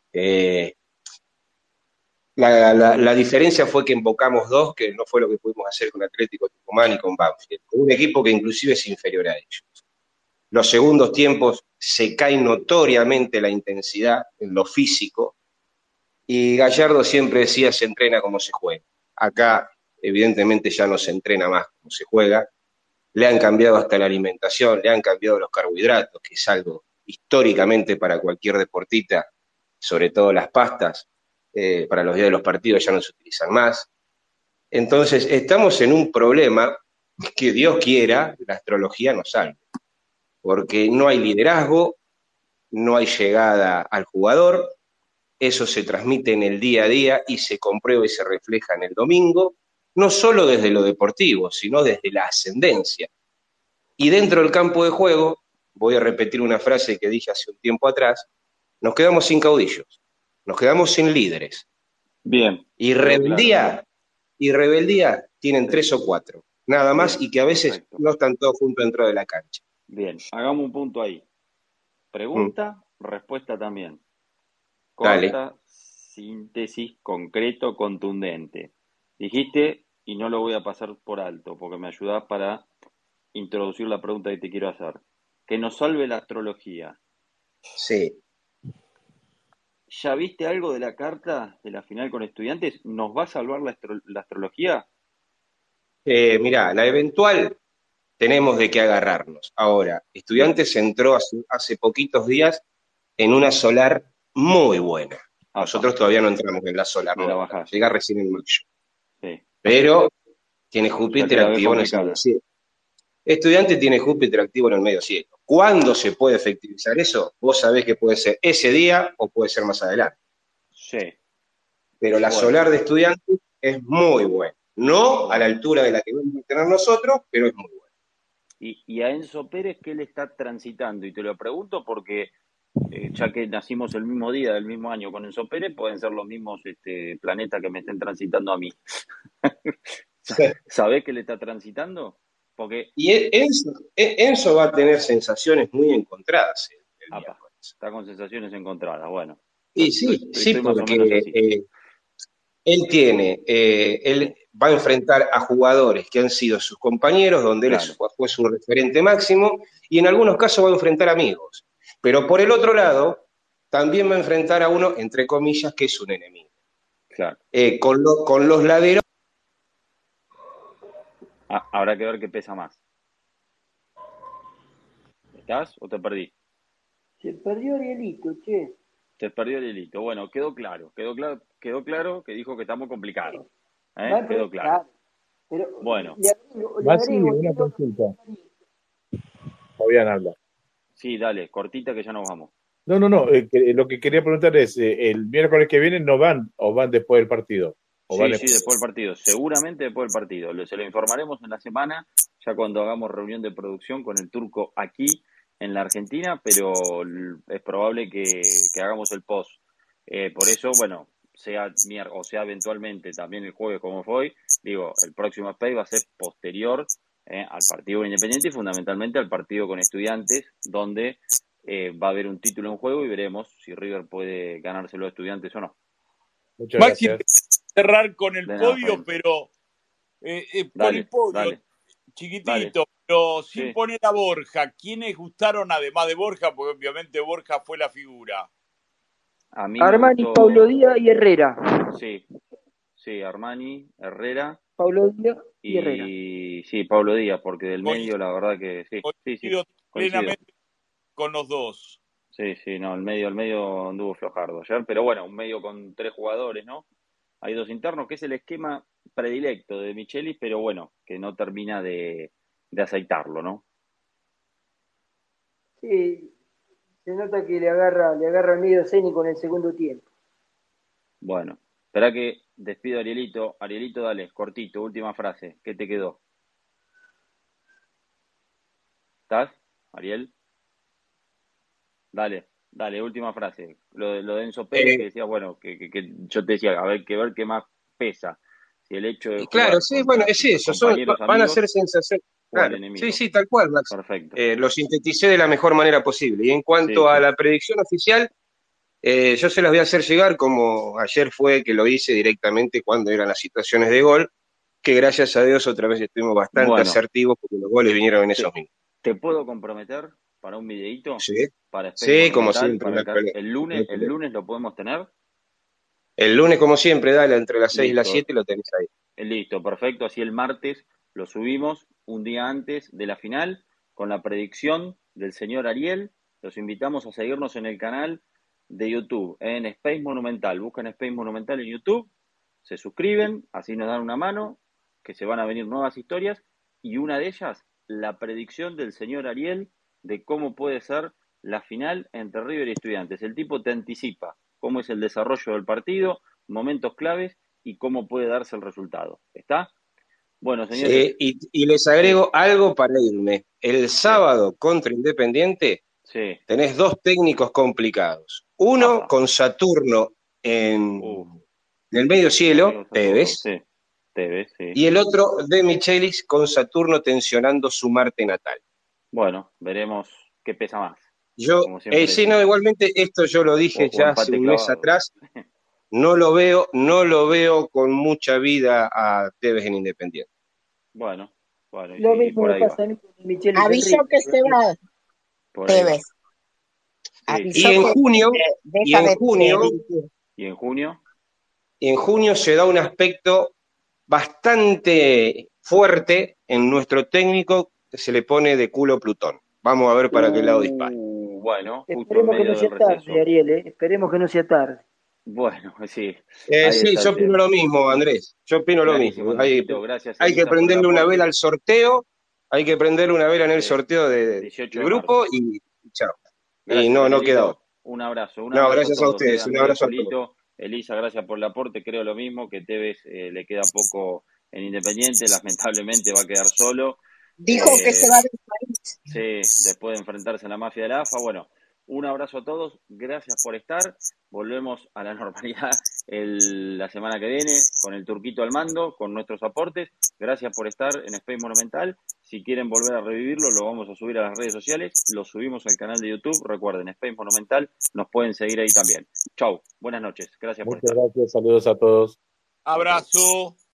la diferencia fue que embocamos 2, que no fue lo que pudimos hacer con Atlético Tucumán y con Banfield. Un equipo que inclusive es inferior a ellos. Los segundos tiempos se cae notoriamente la intensidad en lo físico, y Gallardo siempre decía: se entrena como se juega. Acá evidentemente ya no se entrena más como se juega. Le han cambiado hasta la alimentación, le han cambiado los carbohidratos, que es algo históricamente para cualquier deportista, sobre todo las pastas, para los días de los partidos ya no se utilizan más. Entonces estamos en un problema que Dios quiera, la astrología nos salve, porque no hay liderazgo, no hay llegada al jugador. Eso se transmite en el día a día y se comprueba y se refleja en el domingo, no solo desde lo deportivo, sino desde la ascendencia. Y dentro del campo de juego, voy a repetir una frase que dije hace un tiempo atrás: nos quedamos sin caudillos, nos quedamos sin líderes. Bien, Y quedó rebeldía tienen Sí. 3 o 4, nada más, Bien, y que a veces perfecto. no están todos juntos dentro de la cancha. Bien, hagamos un punto ahí. Pregunta, respuesta también. Dale. Corta, síntesis, concreto, contundente. Dijiste, y no lo voy a pasar por alto, porque me ayudás para introducir la pregunta que te quiero hacer. Que nos salve la astrología. Sí. ¿Ya viste algo de la carta de la final con Estudiantes? ¿Nos va a salvar la astrología? Mirá, la eventual tenemos de qué agarrarnos. Ahora, Estudiantes entró hace poquitos días en una solar muy buena. Nosotros todavía no entramos en la solar Me la nueva, bajás. llega recién en mayo. Sí. Pero tiene Ya Júpiter te la veo activo en el complicada. medio cielo. Estudiante tiene Júpiter activo en el medio cielo. ¿Cuándo se puede efectivizar eso? Vos sabés que puede ser ese día o puede ser más adelante. Sí. Pero la Bueno. solar de Estudiantes es muy buena. No a la altura de la que vamos a tener nosotros, pero es muy buena. Y a Enzo Pérez, ¿qué le está transitando? Y te lo pregunto porque ya que nacimos el mismo día, del mismo año con Enzo Pérez, pueden ser los mismos planetas que me estén transitando a mí. ¿Sabés qué le está transitando? Porque Y Enzo va a tener sensaciones muy encontradas el miércoles. está con sensaciones encontradas, bueno. Y sí, Estoy más o porque menos así. él va a enfrentar a jugadores que han sido sus compañeros, donde él fue su referente máximo, y en algunos casos va a enfrentar amigos. Pero por el otro lado, también va a enfrentar a uno, entre comillas, que es un enemigo. Claro. Con los laderos. Habrá que ver qué pesa más. ¿Estás o te perdí? Se perdió Arielito, che. Te perdió el hilito. Bueno, quedó claro que dijo que estamos complicados. Quedó claro. Pero bueno. Maxi, una consulta. Fabián habla. Sí, dale, cortita que ya nos vamos. No. Lo que quería preguntar es, ¿el miércoles que viene no van o van después del partido? Sí, después del partido. Seguramente después del partido. Se lo informaremos en la semana, ya cuando hagamos reunión de producción con el turco aquí en la Argentina, pero es probable que hagamos el post. Por eso, bueno, sea eventualmente también el jueves como fue hoy, digo, el próximo space va a ser posterior al partido Independiente y fundamentalmente al partido con Estudiantes, donde va a haber un título en juego y veremos si River puede ganárselo a Estudiantes o no. Muchas Maxi, gracias. Cerrar con el De nada, podio, Fabián. pero con el podio, chiquitito, pero sin poner a Borja. ¿Quiénes gustaron además de Borja? Porque obviamente Borja fue la figura. A mí Armani, gustó... Paulo Díaz y Herrera. Sí, Armani, Herrera. Paulo Díaz y Herrera. Sí, Paulo Díaz, porque del medio la verdad que sí. Coincido plenamente con los dos. Sí, no, el medio anduvo flojardo ayer, pero bueno, un medio con 3 jugadores, ¿no? Hay 2 internos, que es el esquema predilecto de Michelis, pero bueno, que no termina de aceitarlo, ¿no? Sí, se nota que le agarra el medio escénico en el segundo tiempo. Bueno, espera que despido a Arielito. Arielito, dale, cortito, última frase. ¿Qué te quedó? ¿Estás, Ariel? Dale, última frase. Lo de Enzo Pérez, que decía, bueno, que yo te decía, a ver qué más pesa. Si el hecho de Claro, sí, bueno, es eso. Van a ser sensaciones. Claro, sí, tal cual, Max. Perfecto. Lo sinteticé de la mejor manera posible. Y en cuanto a la predicción oficial, yo se las voy a hacer llegar como ayer fue que lo hice directamente cuando eran las situaciones de gol, que gracias a Dios otra vez estuvimos bastante asertivos porque los goles vinieron en esos minutos. ¿Te puedo comprometer para un videíto? Sí, para como siempre. El lunes lo podemos tener. El lunes, como siempre, dale, entre las 6 y las 7 lo tenés ahí. Listo, perfecto. Así el martes lo subimos un día antes de la final con la predicción del señor Ariel. Los invitamos a seguirnos en el canal de YouTube, en Space Monumental. Buscan Space Monumental en YouTube, se suscriben, así nos dan una mano, que se van a venir nuevas historias, y una de ellas, la predicción del señor Ariel de cómo puede ser la final entre River y Estudiantes. El tipo te anticipa cómo es el desarrollo del partido, momentos claves y cómo puede darse el resultado. ¿Está? Bueno, señores. Sí, y les agrego algo para irme. El sábado contra Independiente tenés 2 técnicos complicados. Uno con Saturno en el medio cielo, Tevez. Tevez, sí. Y el otro de Michelis con Saturno tensionando su Marte natal. Bueno, veremos qué pesa más. Igualmente esto yo lo dije ya hace un mes atrás. No lo veo con mucha vida a Tevez en Independiente. Bueno. Lo mismo le pasa a Michel. Avisó que se va Tevez. Y en junio se da un aspecto bastante fuerte en nuestro técnico se le pone de culo Plutón. Vamos a ver para qué lado dispara. Bueno, justo en Esperemos que medio no sea del receso. tarde, Ariel, ¿eh? Esperemos que no sea tarde. Bueno, sí. Ahí Sí, está yo el opino tema. lo mismo, Andrés. Yo opino lo Clarísimo, mismo. Hay Nachito. Gracias, que Elisa, por el prenderle una aporte. vela al sorteo. Hay que prenderle una vela en el Sí, sorteo del 18 de grupo marzo. y chao. Y Gracias, no queda Arielito. otra. Un abrazo No, a gracias a todos. ustedes. Un Andrés, abrazo a todos. Solito. Elisa, gracias por el aporte. Creo lo mismo, que Tevez le queda poco en Independiente. Lamentablemente va a quedar solo. Dijo que se va del país. Sí, después de enfrentarse a la mafia de la AFA. Bueno, un abrazo a todos. Gracias por estar. Volvemos a la normalidad la semana que viene con el Turquito al mando, con nuestros aportes. Gracias por estar en Space Monumental. Si quieren volver a revivirlo, lo vamos a subir a las redes sociales. Lo subimos al canal de YouTube. Recuerden, Space Monumental. Nos pueden seguir ahí también. Chau. Buenas noches. Gracias por Muchas estar. gracias, saludos a todos. Abrazo.